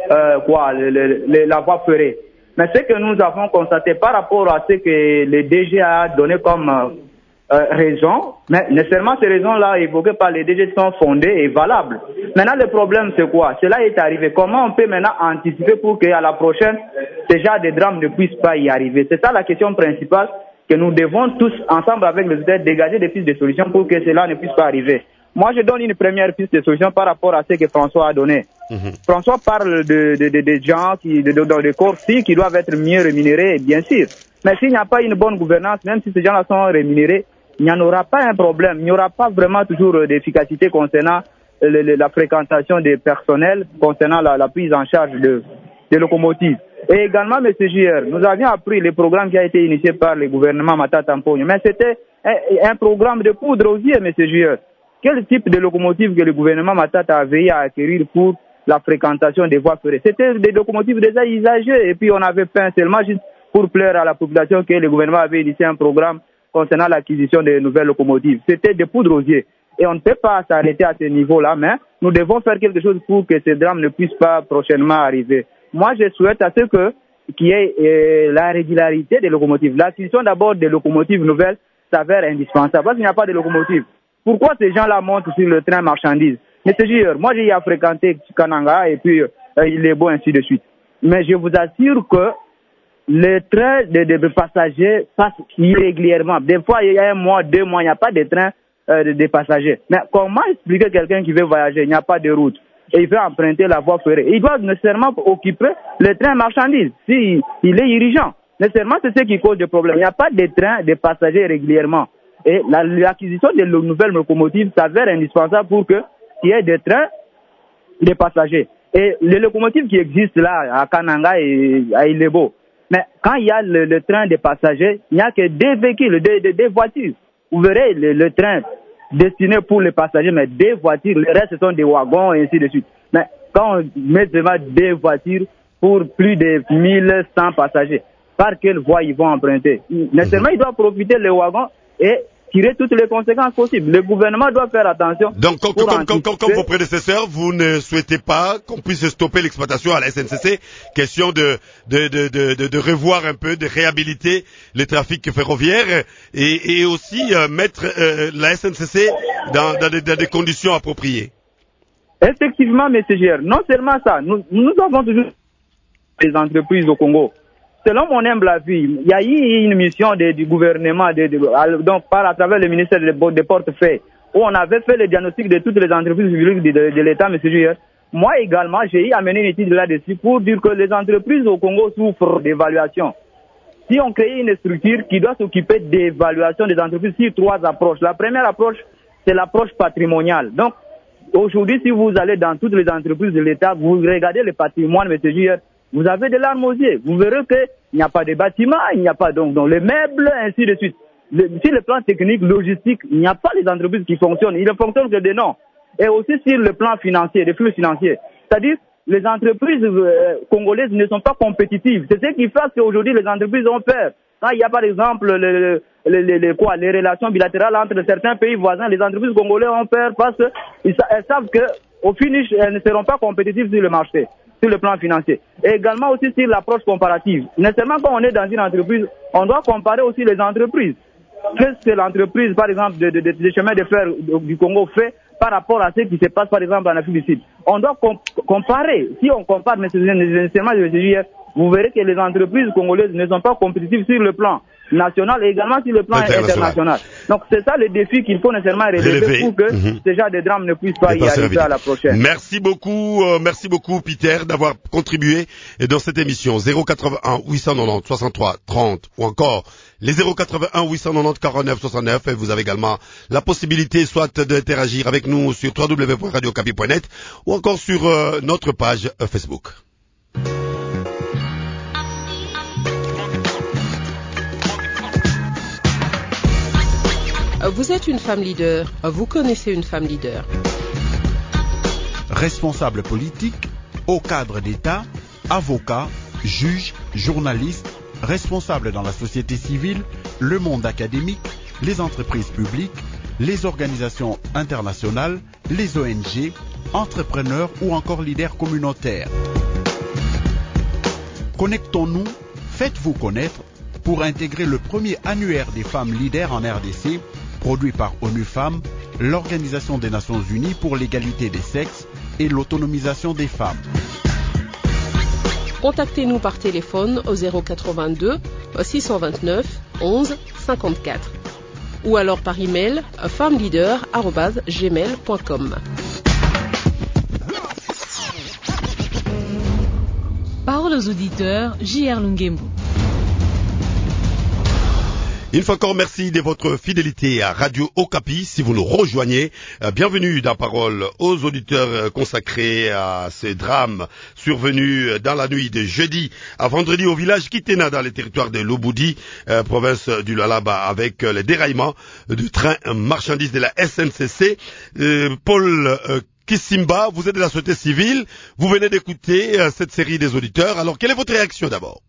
euh, quoi, le, le, le, la voie ferrée. Mais ce que nous avons constaté par rapport à ce que le D G a donné comme euh, euh, raison, mais nécessairement ces raisons-là évoquées par les D G sont fondées et valables. Maintenant, le problème, c'est quoi? Cela est arrivé. Comment on peut maintenant anticiper pour qu'à la prochaine, ces genres de drames ne puissent pas y arriver? C'est ça la question principale, que nous devons tous, ensemble avec les autorités, dégager des pistes de solutions pour que cela ne puisse pas arriver. Moi, je donne une première piste de solution par rapport à ce que François a donné. Mmh. François parle de, de, de, de gens qui, de, de, de, de corps qui doivent être mieux rémunérés, bien sûr. Mais s'il n'y a pas une bonne gouvernance, même si ces gens-là sont rémunérés, il n'y en aura pas un problème. Il n'y aura pas vraiment toujours d'efficacité concernant le, le, la fréquentation des personnels, concernant la, la prise en charge de, de locomotives. Et également, M. J R, nous avions appris le programme qui a été initié par le gouvernement Matata Mponyo. Mais c'était un, un programme de poudre aux yeux, M. J R. Quel type de locomotive que le gouvernement Matata a veillé à acquérir pour la fréquentation des voies ferrées? C'était des locomotives déjà usagées et puis on avait fait seulement juste pour plaire à la population que le gouvernement avait initié un programme concernant l'acquisition de nouvelles locomotives. C'était des poudres aux yeux. Et on ne peut pas s'arrêter à ce niveau-là, mais nous devons faire quelque chose pour que ces drames ne puissent pas prochainement arriver. Moi, je souhaite à ce que qu'il y ait euh, la régularité des locomotives. L'acquisition d'abord des locomotives nouvelles s'avère indispensable parce qu'il n'y a pas de locomotives. Pourquoi ces gens-là montent sur le train marchandises? Monsieur J R, moi j'ai à fréquenter Kananga et puis euh, il est beau ainsi de suite. Mais je vous assure que les trains de, de, de passagers passent irrégulièrement. Des fois, il y a un mois, deux mois, il n'y a pas de train euh, de, de passagers. Mais comment expliquer quelqu'un qui veut voyager? Il n'y a pas de route. Et il veut emprunter la voie ferrée. Il doit nécessairement occuper le train marchandises. S'il si il est dirigeant, nécessairement c'est ce qui cause des problèmes. Il n'y a pas de train de passagers régulièrement. Et la, l'acquisition de nouvelles locomotives s'avère indispensable pour que qu'il y ait des trains de passagers. Et les locomotives qui existent là, à Kananga et à Ilebo, mais quand il y a le, le train de passagers, il n'y a que des véhicules, des, des, des voitures. Vous verrez le, le train destiné pour les passagers, mais des voitures, le reste ce sont des wagons et ainsi de suite. Mais quand on met vraiment des voitures pour plus de mille cent passagers, par quelle voie ils vont emprunter? Nécessairement, ils doivent profiter des wagons et tirer toutes les conséquences possibles. Le gouvernement doit faire attention. Donc, comme, comme, comme, comme, comme vos prédécesseurs, vous ne souhaitez pas qu'on puisse stopper l'exploitation à la S N C C. Question de, de, de, de, de, de revoir un peu, de réhabiliter le trafic ferroviaire et, et aussi euh, mettre euh, la S N C C dans, dans, des, dans des conditions appropriées. Effectivement, M. G R, non seulement ça, nous, nous avons toujours des entreprises au Congo. Selon mon humble avis, il y a eu une mission de, du gouvernement, de, de, donc par à travers le ministère des de Portefeuille, où on avait fait le diagnostic de toutes les entreprises publiques de, de, de l'État, M. J R. Moi également, j'ai eu amené une étude là-dessus pour dire que les entreprises au Congo souffrent d'évaluation. Si on crée une structure qui doit s'occuper d'évaluation des entreprises sur trois approches. La première approche, c'est l'approche patrimoniale. Donc, aujourd'hui, si vous allez dans toutes les entreprises de l'État, vous regardez le patrimoine, M. J R, vous avez de larmes aux yeux. Vous verrez qu'il n'y a pas de bâtiments, il n'y a pas donc, donc les meubles, ainsi de suite. Le, sur le plan technique, logistique, il n'y a pas les entreprises qui fonctionnent. Ils ne fonctionnent que des noms. Et aussi sur le plan financier, des flux financiers. C'est-à-dire, les entreprises euh, congolaises ne sont pas compétitives. C'est ce qui fait qu'aujourd'hui, les entreprises ont peur. Quand il y a par exemple le, le, le, le, quoi, les relations bilatérales entre certains pays voisins, les entreprises congolaises ont peur parce qu'elles savent qu'au finish, elles ne seront pas compétitives sur le marché, sur le plan financier. Et également aussi sur l'approche comparative. Nécessairement, quand on est dans une entreprise, on doit comparer aussi les entreprises. Qu'est-ce que l'entreprise, par exemple, de, de, de, de chemin de fer du Congo fait par rapport à ce qui se passe, par exemple, en Afrique du Sud? On doit com comparer. Si on compare nécessairement, vous verrez que les entreprises congolaises ne sont pas compétitives sur le plan national et également sur le plan international. international. Donc c'est ça le défi qu'il faut nécessairement relever pour que mmh. ce genre de drame ne puisse pas y arriver à la prochaine. Merci beaucoup, euh, merci beaucoup Peter d'avoir contribué dans cette émission. zéro quatre-vingt-un huit cent quatre-vingt-dix soixante-trois trente ou encore les zéro quatre-vingt-un huit cent quatre-vingt-dix quarante-neuf soixante-neuf. Et vous avez également la possibilité soit d'interagir avec nous sur w w w point radio okapi point net ou encore sur euh, notre page euh, Facebook. Vous êtes une femme leader, vous connaissez une femme leader. Responsable politique, haut cadre d'État, avocat, juge, journaliste, responsable dans la société civile, le monde académique, les entreprises publiques, les organisations internationales, les O N G, entrepreneurs ou encore leaders communautaires. Connectons-nous, faites-vous connaître pour intégrer le premier annuaire des femmes leaders en R D C, produit par ONU Femmes, l'Organisation des Nations Unies pour l'égalité des sexes et l'autonomisation des femmes. Contactez-nous par téléphone au zéro quatre-vingt-deux six cent vingt-neuf onze cinquante-quatre ou alors par email femmeleader arobase gmail point com. Parole aux auditeurs, J R Lungembu. Une fois encore, merci de votre fidélité à Radio Okapi. Si vous nous rejoignez, euh, bienvenue dans Parole aux auditeurs euh, consacrés à ces drames survenus dans la nuit de jeudi à vendredi au village Kitena dans les territoires de Lobudi, euh, province du Lualaba, avec euh, les déraillements du train marchandises de la S N C C. Euh, Paul euh, Kisimba, vous êtes de la société civile, vous venez d'écouter euh, cette série des auditeurs. Alors, quelle est votre réaction d'abord?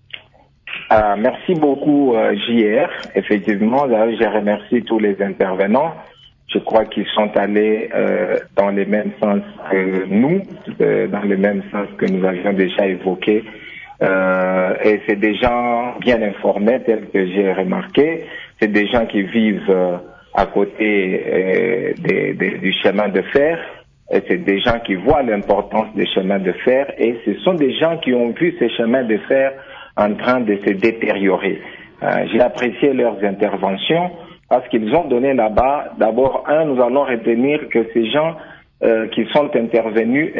Euh, merci beaucoup, euh, J R. Effectivement, là, je remercie tous les intervenants. Je crois qu'ils sont allés euh, dans le même sens que nous, euh, dans le même sens que nous avions déjà évoqué. Euh, et c'est des gens bien informés, tels que j'ai remarqué. C'est des gens qui vivent euh, à côté euh, des, des, du chemin de fer. Et c'est des gens qui voient l'importance des chemins de fer. Et ce sont des gens qui ont vu ces chemins de fer en train de se détériorer. Euh, j'ai apprécié leurs interventions parce qu'ils ont donné là-bas, d'abord, un, nous allons retenir que ces gens euh, qui sont intervenus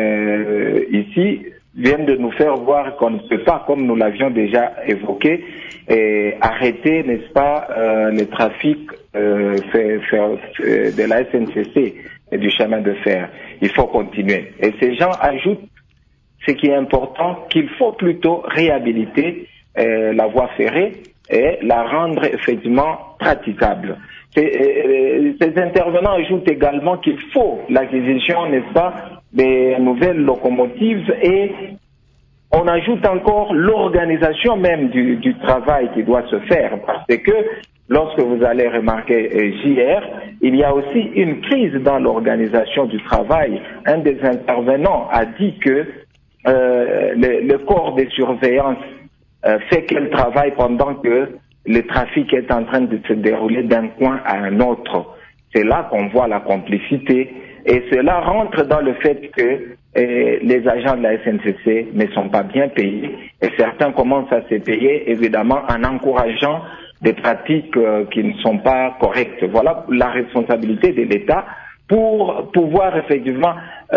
euh, ici viennent de nous faire voir qu'on ne peut pas, comme nous l'avions déjà évoqué, et arrêter, n'est-ce pas, euh, le trafic euh, fait, fait, de la S N C C et du chemin de fer. Il faut continuer. Et ces gens ajoutent ce qui est important, qu'il faut plutôt réhabiliter euh, la voie ferrée et la rendre effectivement praticable. Ces, euh, ces intervenants ajoutent également qu'il faut l'acquisition, n'est-ce pas, des nouvelles locomotives, et on ajoute encore l'organisation même du, du travail qui doit se faire, parce que lorsque vous allez remarquer euh, J R, il y a aussi une crise dans l'organisation du travail. Un des intervenants a dit que Euh, le, le corps de surveillance euh, fait qu'elle travaille pendant que le trafic est en train de se dérouler d'un coin à un autre. C'est là qu'on voit la complicité, et cela rentre dans le fait que euh, les agents de la S N C C ne sont pas bien payés, et certains commencent à se payer évidemment en encourageant des pratiques euh, qui ne sont pas correctes. Voilà la responsabilité de l'État pour pouvoir effectivement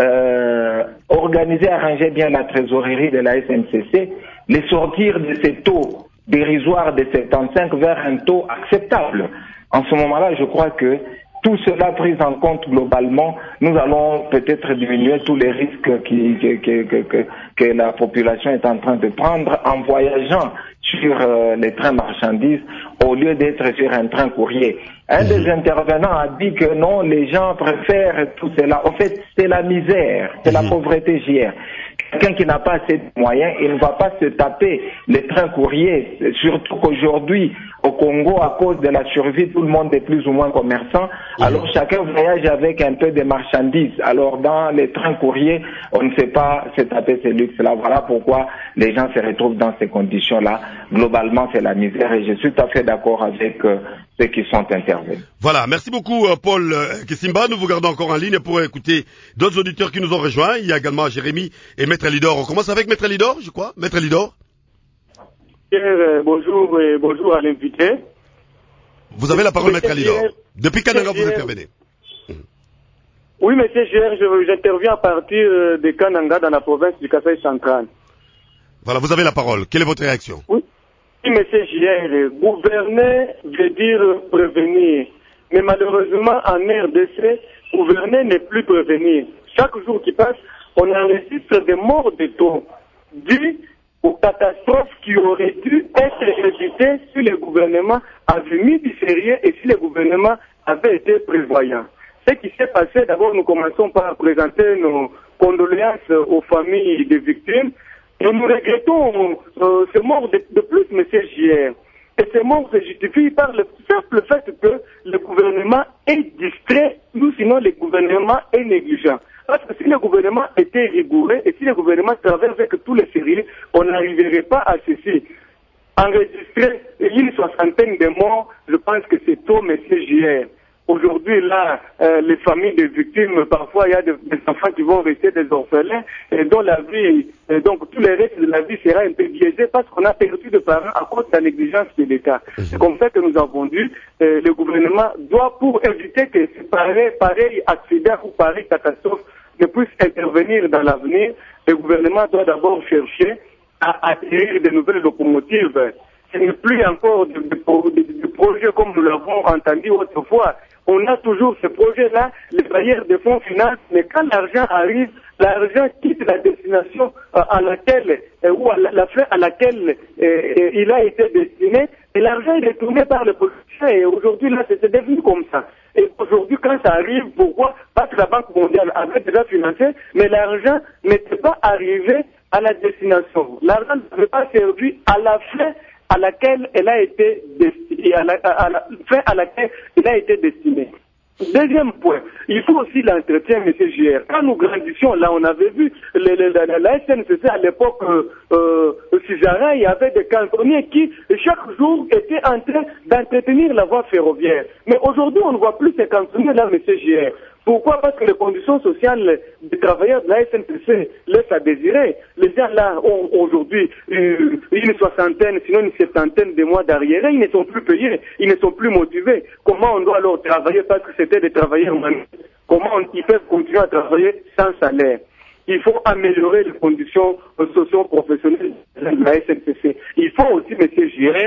euh, organiser, arranger bien la trésorerie de la S N C C, les sortir de ces taux dérisoires de soixante-quinze vers un taux acceptable. En ce moment-là, je crois que tout cela pris en compte globalement, nous allons peut-être diminuer tous les risques qui, que, que, que, que la population est en train de prendre en voyageant sur euh, les trains marchandises au lieu d'être sur un train courrier. Un des intervenants a dit que non, les gens préfèrent tout cela. En fait, c'est la misère, c'est la pauvreté J R. Quelqu'un qui n'a pas assez de moyens, il ne va pas se taper les trains courriers, surtout qu'aujourd'hui, au Congo, à cause de la survie, tout le monde est plus ou moins commerçant. Alors chacun voyage avec un peu de marchandises. Alors dans les trains courriers, on ne sait pas se taper ces luxes-là. Voilà pourquoi les gens se retrouvent dans ces conditions-là. Globalement, c'est la misère, et je suis tout à fait d'accord avec euh, ceux qui sont intervenus. Voilà, merci beaucoup euh, Paul euh, Kisimba. Nous vous gardons encore en ligne pour écouter d'autres auditeurs qui nous ont rejoints. Il y a également Jérémy et Maître Lidor. On commence avec Maître Lidor, je crois. Maître Lidor. Euh, bonjour et bonjour à l'invité. Vous avez la parole, Maître Lidor. Depuis Kananga, vous intervenez. Oui, monsieur Gérard, j'interviens à partir de Kananga dans la province du Kasaï central. Voilà, vous avez la parole. Quelle est votre réaction? Oui, oui monsieur Gérard, gouverner veut dire prévenir. Mais malheureusement, en R D C, gouverner n'est plus prévenir. Chaque jour qui passe, on enregistre des morts de taux dus aux catastrophes qui auraient dû être évitées si le gouvernement avait mis du sérieux et si le gouvernement avait été prévoyant. Ce qui s'est passé, d'abord, nous commençons par présenter nos condoléances aux familles des victimes. Et nous regrettons euh, ces morts de, de plus, M. J R. Et ces morts se justifient par le simple fait que le gouvernement est distrait, ou sinon le gouvernement est négligent. Parce que si le gouvernement était rigoureux et si le gouvernement travaillait avec tous les sérieux, on n'arriverait pas à ceci. Enregistrer une soixantaine de morts, je pense que c'est trop, monsieur J R. Aujourd'hui, là, euh, les familles de victimes, parfois, il y a des, des enfants qui vont rester des orphelins et dont la vie, et donc tout le reste de la vie sera un peu biaisé parce qu'on a perdu de parents à cause de la négligence de l'État. C'est comme ça que nous avons dit, euh, le gouvernement doit, pour éviter que pareil, pareil accident ou pareil catastrophe ne puisse intervenir dans l'avenir, le gouvernement doit d'abord chercher à acquérir de nouvelles locomotives. Ce n'est plus encore de, de, de, de projets comme nous l'avons entendu autrefois. On a toujours ce projet-là, les bailleurs de fonds financent, mais quand l'argent arrive, l'argent quitte la destination euh, à laquelle, euh, ou à la, la fin à laquelle euh, euh, il a été destiné, et l'argent est retourné par les politiciens, et aujourd'hui, là, c'est devenu comme ça. Et aujourd'hui, quand ça arrive, pourquoi? Parce que la Banque mondiale avait déjà financé, mais l'argent n'était pas arrivé à la destination. L'argent n'avait pas servi à la fin à laquelle elle a été destinée, à la, à la fin à laquelle elle a été destinée. Deuxième point, il faut aussi l'entretien, M. J R. Quand nous grandissions, là, on avait vu le, le, la, la S N C C à l'époque, euh, euh, César, il y avait des cantonniers qui, chaque jour, étaient en train d'entretenir la voie ferroviaire. Mais aujourd'hui, on ne voit plus ces cantonniers là, M. J R. Pourquoi? Parce que les conditions sociales des travailleurs de la S N C C laissent à désirer. Les gens là ont aujourd'hui euh, une soixantaine, sinon une septantaine de mois d'arriérés, ils ne sont plus payés, ils ne sont plus motivés. Comment on doit alors travailler parce que c'était des travailleurs manuels? Comment on, ils peuvent continuer à travailler sans salaire? Il faut améliorer les conditions socio-professionnelles de la S N C C. Il faut aussi, M. J R,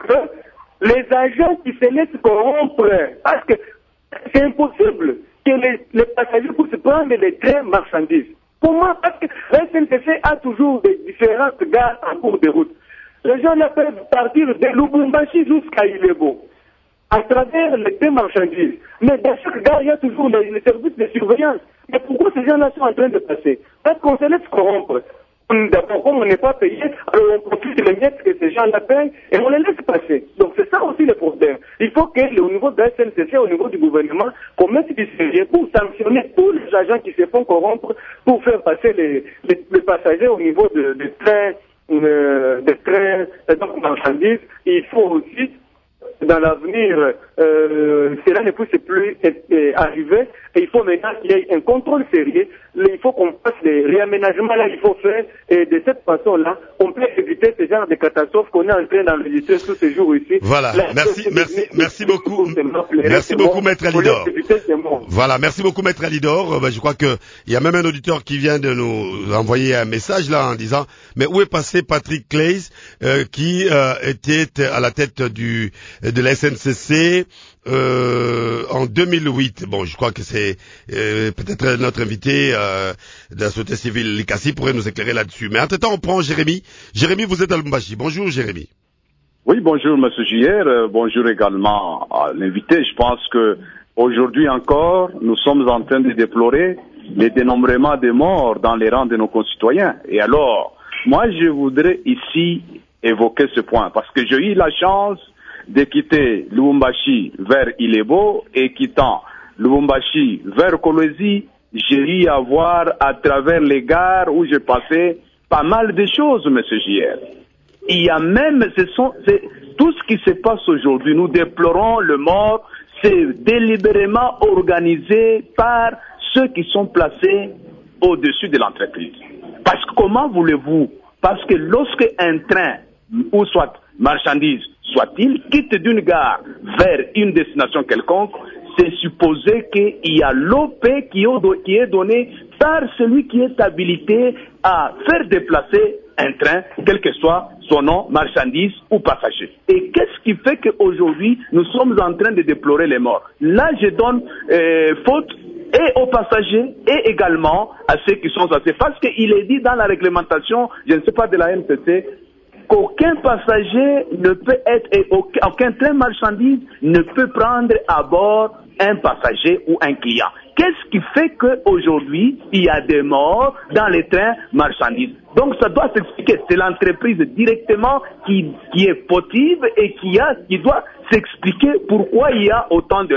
que les agents qui se laissent corrompre, parce que c'est impossible que les, les passagers puissent prendre les trains marchandises. Comment? Parce que la S N C C a toujours des différentes gares en cours de route. Les gens là peuvent partir de Lubumbashi jusqu'à Ilebo, à travers les trains marchandises. Mais dans chaque gare, il y a toujours les, les services de surveillance. Mais pourquoi ces gens-là sont en train de passer? Parce qu'on se laisse corrompre. D'abord, comme on n'est pas payé, alors on profite les miettes que ces gens-là payent et on les laisse passer. Donc c'est ça aussi le problème. Il faut que, au niveau de la S N C C, au niveau du gouvernement, qu'on mette du sérieux pour sanctionner tous les agents qui se font corrompre pour faire passer les, les, les passagers au niveau de, de trains, euh, de trains, donc marchandises. Il faut aussi, dans l'avenir, euh, cela ne puisse plus arriver. Et il faut maintenant qu'il y ait un contrôle sérieux. Il faut qu'on fasse des réaménagements là, il faut faire. Et de cette façon-là, on peut éviter ce genre de catastrophes qu'on est en train d'enregistrer tous ces jours ici. Voilà, là, merci, merci, merci beaucoup. Merci beaucoup, Maître Alidor. Voilà, merci beaucoup, Maître Alidor. Ben, je crois que il y a même un auditeur qui vient de nous envoyer un message là en disant, mais où est passé Patrick Claes, euh, qui euh, était à la tête du de la S N C C euh, en deux mille huit. Bon, je crois que c'est euh, peut-être notre invité euh, de la société civile, Likasi, pourrait nous éclairer là-dessus. Mais entre-temps, on prend Jérémy. Jérémy, vous êtes à Lubumbashi. Bonjour, Jérémy. Oui, bonjour, Monsieur J R. Euh, bonjour également à l'invité. Je pense que aujourd'hui encore, nous sommes en train de déplorer les dénombrements de morts dans les rangs de nos concitoyens. Et alors, moi, je voudrais ici évoquer ce point parce que j'ai eu la chance de quitter Lubumbashi vers Ilebo et quittant Lubumbashi vers Kolwezi, j'ai eu à voir à travers les gares où j'ai passé pas mal de choses, Monsieur J R. Il y a même, ce sont, c'est, tout ce qui se passe aujourd'hui, nous déplorons le mort, c'est délibérément organisé par ceux qui sont placés au-dessus de l'entreprise. Parce que comment voulez-vous? Parce que lorsque un train, ou soit marchandise, soit-il, quitte d'une gare vers une destination quelconque, c'est supposé qu'il y a l'O P qui est donné par celui qui est habilité à faire déplacer un train, quel que soit son nom, marchandise ou passager. Et qu'est-ce qui fait qu'aujourd'hui, nous sommes en train de déplorer les morts? Là, je donne euh, faute et aux passagers et également à ceux qui sont assez. Parce qu'il est dit dans la réglementation, je ne sais pas, de la M C C, qu'aucun passager ne peut être, et aucun, aucun train marchandise ne peut prendre à bord un passager ou un client. Qu'est-ce qui fait qu'aujourd'hui, il y a des morts dans les trains marchandises? Donc ça doit s'expliquer. C'est l'entreprise directement qui, qui est fautive et qui, a, qui doit s'expliquer pourquoi il y a autant de morts.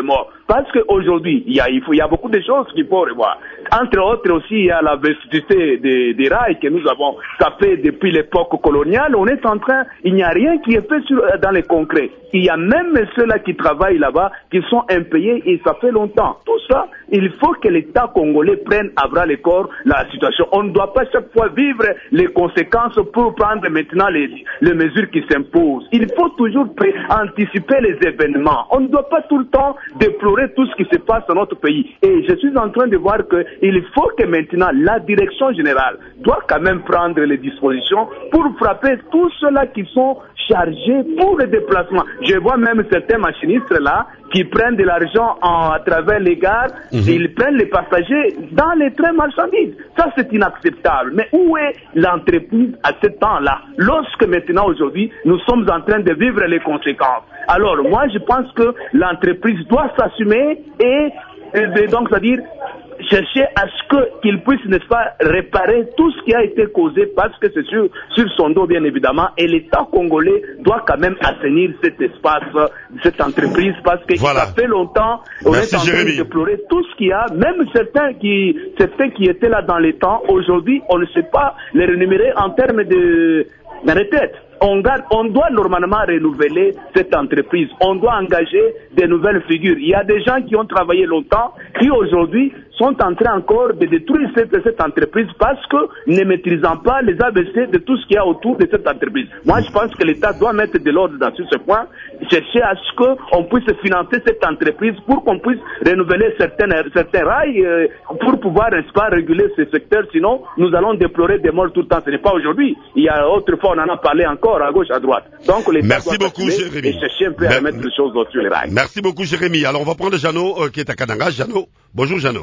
Parce qu'aujourd'hui, il y a, il faut, il y a beaucoup de choses qu'il faut revoir. Entre autres aussi, il y a la vestité des, des rails que nous avons tapé depuis l'époque coloniale. On est en train, il n'y a rien qui est fait sur, dans les concrets. Il y a même ceux-là qui travaillent là-bas, qui sont impayés et ça fait longtemps. Tout ça, il faut que l'État congolais prenne à bras le corps la situation. On ne doit pas chaque fois vivre les conséquences pour prendre maintenant les, les mesures qui s'imposent. Il faut toujours anticiper les événements. On ne doit pas tout le temps déplorer tout ce qui se passe dans notre pays. Et je suis en train de voir qu'il faut que maintenant la direction générale doit quand même prendre les dispositions pour frapper tous ceux-là qui sont chargés pour le déplacement. Je vois même certains machinistes là qui prennent de l'argent en, à travers les gares, mmh. Ils prennent les passagers dans les trains marchandises. Ça, c'est inacceptable. Mais où est l'entreprise à ce temps-là? Lorsque maintenant, aujourd'hui, nous sommes en train de vivre les conséquences. Alors, moi, je pense que l'entreprise doit s'assumer et, et donc, c'est-à-dire, chercher à ce que qu'il puisse, n'est-ce pas, réparer tout ce qui a été causé, parce que c'est sur, sur son dos, bien évidemment, et l'État congolais doit quand même assainir cet espace, cette entreprise, parce que voilà. Ça fait longtemps, on Merci, est en train de déplorer tout ce qu'il y a, même certains qui, certains qui étaient là dans les temps, aujourd'hui, on ne sait pas les rémunérer en termes de, de retraite. On, garde, on doit normalement renouveler cette entreprise. On doit engager des nouvelles figures. Il y a des gens qui ont travaillé longtemps, qui aujourd'hui sont en train encore de détruire cette, cette entreprise parce que ne maîtrisant pas les A B C de tout ce qu'il y a autour de cette entreprise. Moi, je pense que l'État doit mettre de l'ordre dans ce point, chercher à ce qu'on puisse financer cette entreprise pour qu'on puisse renouveler certaines, certains rails euh, pour pouvoir, n'est-ce pas, réguler ce secteur. Sinon, nous allons déplorer des morts tout le temps. Ce n'est pas aujourd'hui. Il y a autrefois, on en a parlé encore à gauche, à droite. Donc, l'État Merci doit beaucoup, Jérémy. Et chercher un peu Mer- à mettre les choses sur les rails. Merci beaucoup, Jérémy. Alors, on va prendre Jeannot, euh, qui est à Kananga. Jeannot. Bonjour, Jeannot.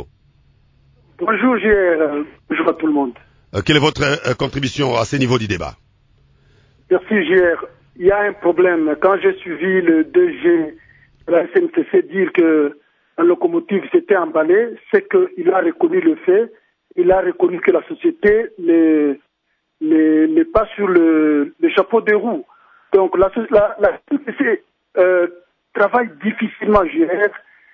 Bonjour, J R. Bonjour à tout le monde. Euh, quelle est votre euh, contribution à ce niveau du débat? Merci, J R. Il y a un problème. Quand j'ai suivi le D G de la S N C C dire que la locomotive s'était emballée, c'est qu'il a reconnu le fait. Il a reconnu que la société n'est, n'est, n'est pas sur le, le chapeau de roue. Donc, la, la, la S N C C euh, travaille difficilement, J R.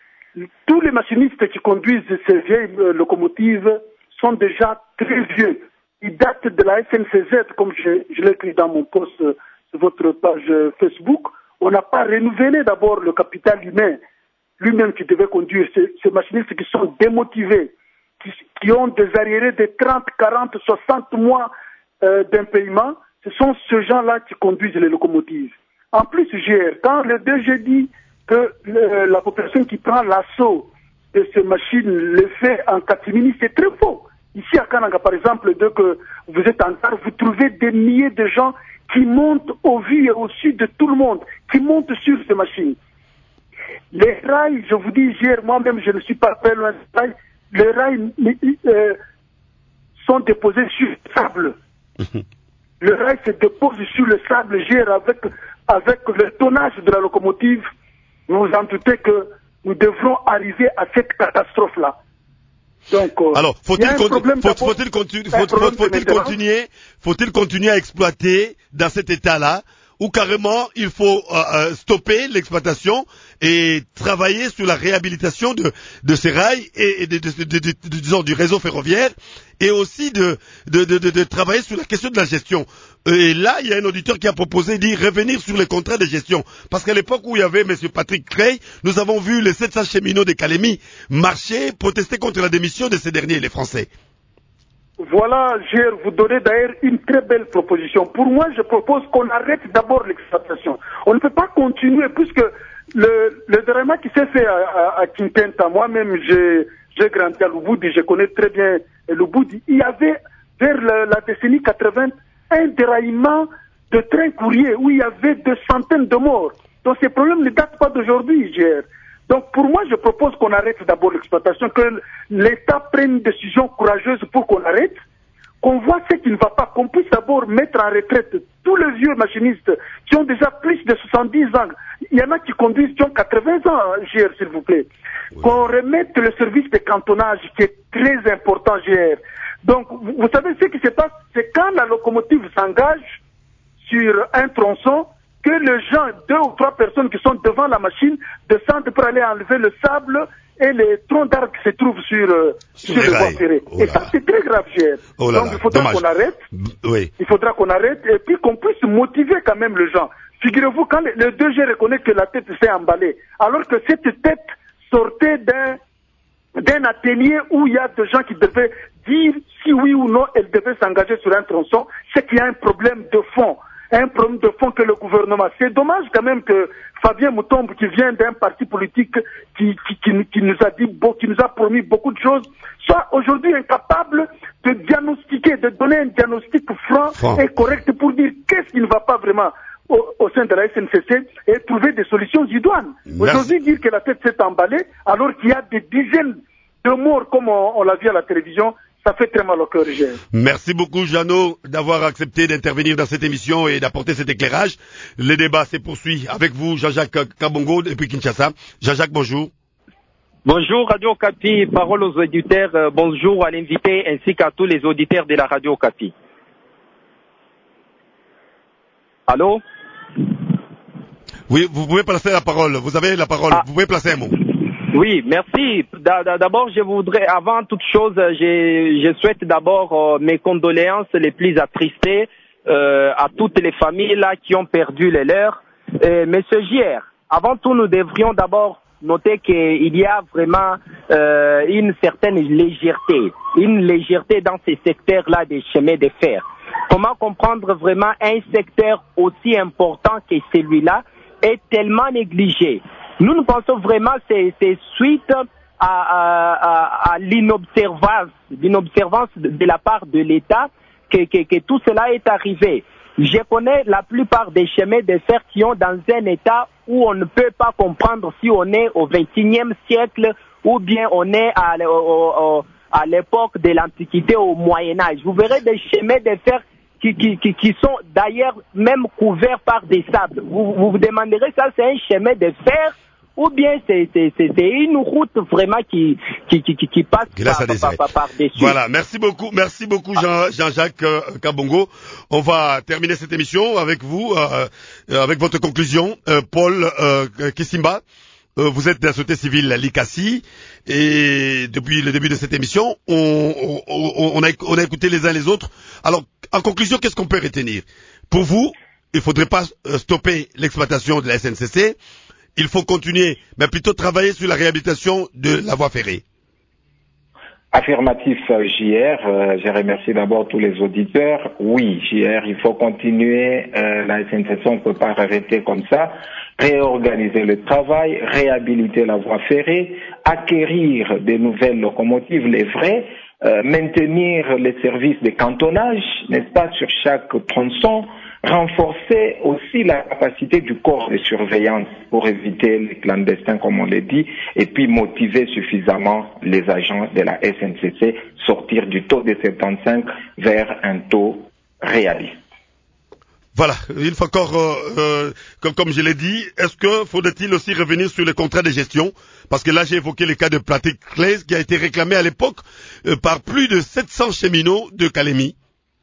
Tous les machinistes qui conduisent ces vieilles euh, locomotives sont déjà très vieux. Ils datent de la S N C Z, comme je, je l'ai écrit dans mon post euh, sur votre page euh, Facebook. On n'a pas renouvelé d'abord le capital humain, lui-même qui devait conduire ces, ces machinistes qui sont démotivés, qui, qui ont des arriérés de trente, quarante, soixante mois euh, d'impayement. Ce sont ces gens-là qui conduisent les locomotives. En plus, G R, quand le D G dit que le, la population qui prend l'assaut de ces machines le fait en catimini, c'est très faux. Ici à Kananga, par exemple, dès que vous êtes en retard, vous trouvez des milliers de gens qui montent au vu et au sud de tout le monde, qui montent sur ces machines. Les rails, je vous dis, hier, moi-même, je ne suis pas très loin des rails, les rails euh, sont déposés sur le sable. Le rail se dépose sur le sable, hier, avec, avec le tonnage de la locomotive. Vous vous en doutez que nous devrons arriver à cette catastrophe-là. Donc, euh, alors, faut-il, con- faut, faut-il, continu- faut, faut, faut-il continuer, faut-il continuer à exploiter dans cet état-là, ou carrément il faut euh, stopper l'exploitation et travailler sur la réhabilitation de, de ces rails et, et de, de, de, de, de, disons, du réseau ferroviaire, et aussi de, de, de, de, de travailler sur la question de la gestion. Et là, il y a un auditeur qui a proposé d'y revenir sur les contrats de gestion. Parce qu'à l'époque où il y avait M. Patrick Crey, nous avons vu les sept cents cheminots de Kalemi marcher, protester contre la démission de ces derniers, les Français. Voilà, je vais vous donner d'ailleurs une très belle proposition. Pour moi, je propose qu'on arrête d'abord l'exploitation. On ne peut pas continuer, puisque le, le déraillement qui s'est fait à, à, à Kinkenta, moi-même, j'ai, j'ai grandi à Lubudi, je connais très bien Lubudi. Il y avait, vers la, la décennie quatre-vingts, un déraillement de train courrier où il y avait des centaines de morts. Donc ces problèmes ne datent pas d'aujourd'hui, G R. Donc pour moi, je propose qu'on arrête d'abord l'exploitation, que l'État prenne une décision courageuse pour qu'on arrête, qu'on voit ce qui ne va pas, qu'on puisse d'abord mettre en retraite tous les vieux machinistes qui ont déjà plus de soixante-dix ans. Il y en a qui conduisent, qui ont quatre-vingts ans, G R, s'il vous plaît. Oui. Qu'on remette le service de cantonnage qui est très important, G R. Donc, vous, vous savez ce qui se passe, c'est quand la locomotive s'engage sur un tronçon, que les gens, deux ou trois personnes qui sont devant la machine, descendent pour aller enlever le sable et les troncs d'arbres qui se trouvent sur, euh, sur, sur les voies ferrées. Oh et ça, c'est très grave, cher. Oh Donc, il faudra qu'on arrête. Oui. Il faudra qu'on arrête et puis qu'on puisse motiver quand même les gens. Figurez-vous, quand le deux G reconnaît que la tête s'est emballée, alors que cette tête sortait d'un d'un atelier où il y a des gens qui devaient dire si oui ou non elle devait s'engager sur un tronçon, c'est qu'il y a un problème de fond. Un problème de fond que le gouvernement. C'est dommage quand même que Fabien Moutombe, qui vient d'un parti politique qui, qui, qui, qui nous a dit, qui nous a promis beaucoup de choses, soit aujourd'hui incapable de diagnostiquer, de donner un diagnostic franc, franc. et correct pour dire qu'est-ce qui ne va pas vraiment au, au sein de la S N C C et trouver des solutions idoines. Aujourd'hui, dire que la tête s'est emballée alors qu'il y a des dizaines de morts comme on, on l'a vu à la télévision, ça fait très mal au cœur. Merci beaucoup, Jeannot, d'avoir accepté d'intervenir dans cette émission et d'apporter cet éclairage. Le débat se poursuit avec vous, Jean-Jacques Kabongo, depuis Kinshasa. Jean-Jacques, bonjour. Bonjour, Radio Okapi. Parole aux auditeurs. Euh, bonjour à l'invité ainsi qu'à tous les auditeurs de la Radio Okapi. Allô? Oui, vous pouvez placer la parole. Vous avez la parole. Ah. Vous pouvez placer un mot. Oui, merci. D'abord, je voudrais, avant toute chose, je, je souhaite d'abord euh, mes condoléances les plus attristées euh, à toutes les familles là qui ont perdu les leurs. Euh, Monsieur Gier, avant tout, nous devrions d'abord noter qu'il y a vraiment euh, une certaine légèreté, une légèreté dans ces secteurs-là des chemins de fer. Comment comprendre vraiment un secteur aussi important que celui-là est tellement négligé? Nous, nous pensons vraiment que c'est suite à, à, à, à l'inobservance, l'inobservance de, de la part de l'État que, que, que tout cela est arrivé. Je connais la plupart des chemins de fer qui sont dans un état où on ne peut pas comprendre si on est au vingt et unième siècle ou bien on est à, au, à l'époque de l'Antiquité, au Moyen-Âge. Vous verrez des chemins de fer qui, qui, qui, qui sont d'ailleurs même couverts par des sables. Vous vous, vous demanderez, ça c'est un chemin de fer ou bien c'est une route vraiment qui, qui, qui, qui passe par, par, par, par dessus. Voilà, merci beaucoup, merci beaucoup Jean, Jean-Jacques euh, Kabongo. On va terminer cette émission avec vous, euh, avec votre conclusion. Euh, Paul euh, Kisimba, euh, vous êtes de la société civile L I C A C I et depuis le début de cette émission, on, on, on, a, on a écouté les uns les autres. Alors, en conclusion, qu'est-ce qu'on peut retenir? Pour vous, il faudrait pas stopper l'exploitation de la S N C C. Il faut continuer, mais plutôt travailler sur la réhabilitation de la voie ferrée. Affirmatif, J R. Euh, je remercie d'abord tous les auditeurs. Oui, J R, il faut continuer. Euh, la S N C C, on ne peut pas arrêter comme ça. Réorganiser le travail, réhabiliter la voie ferrée, acquérir des nouvelles locomotives, les vraies, euh, maintenir les services de cantonnage, n'est-ce pas, sur chaque tronçon, renforcer aussi la capacité du corps de surveillance pour éviter les clandestins, comme on l'a dit, et puis motiver suffisamment les agents de la S N C C, sortir du taux de soixante-quinze vers un taux réaliste. Voilà, une fois encore, euh, euh, comme, comme je l'ai dit, est-ce que faudrait-il aussi revenir sur les contrats de gestion? Parce que là, j'ai évoqué le cas de Platique Claise qui a été réclamé à l'époque euh, par plus de sept cents cheminots de Calémie.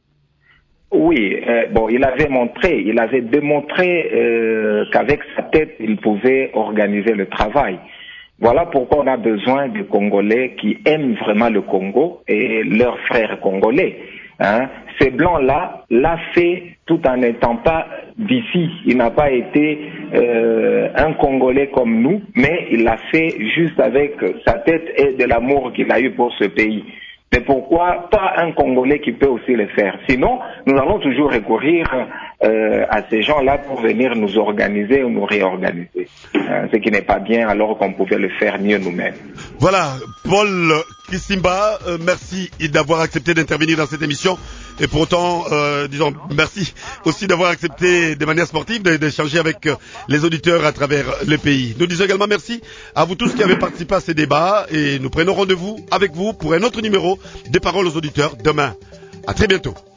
Oui, euh, bon, il avait montré, il avait démontré euh, qu'avec sa tête, il pouvait organiser le travail. Voilà pourquoi on a besoin de Congolais qui aiment vraiment le Congo et leurs frères congolais. Hein. Ces blancs-là l'a fait tout en n'étant pas d'ici. Il n'a pas été euh, un Congolais comme nous, mais il l'a fait juste avec sa tête et de l'amour qu'il a eu pour ce pays. C'est pourquoi pas un Congolais qui peut aussi le faire. Sinon, nous allons toujours recourir euh, à ces gens-là pour venir nous organiser ou nous réorganiser. Euh, ce qui n'est pas bien alors qu'on pouvait le faire mieux nous-mêmes. Voilà, Paul Kisimba, euh, merci d'avoir accepté d'intervenir dans cette émission. Et pour autant, euh, disons, merci aussi d'avoir accepté de manière sportive d'échanger avec euh, les auditeurs à travers le pays. Nous disons également merci à vous tous qui avez participé à ces débats et nous prenons rendez-vous avec vous pour un autre numéro des Paroles aux auditeurs demain. À très bientôt.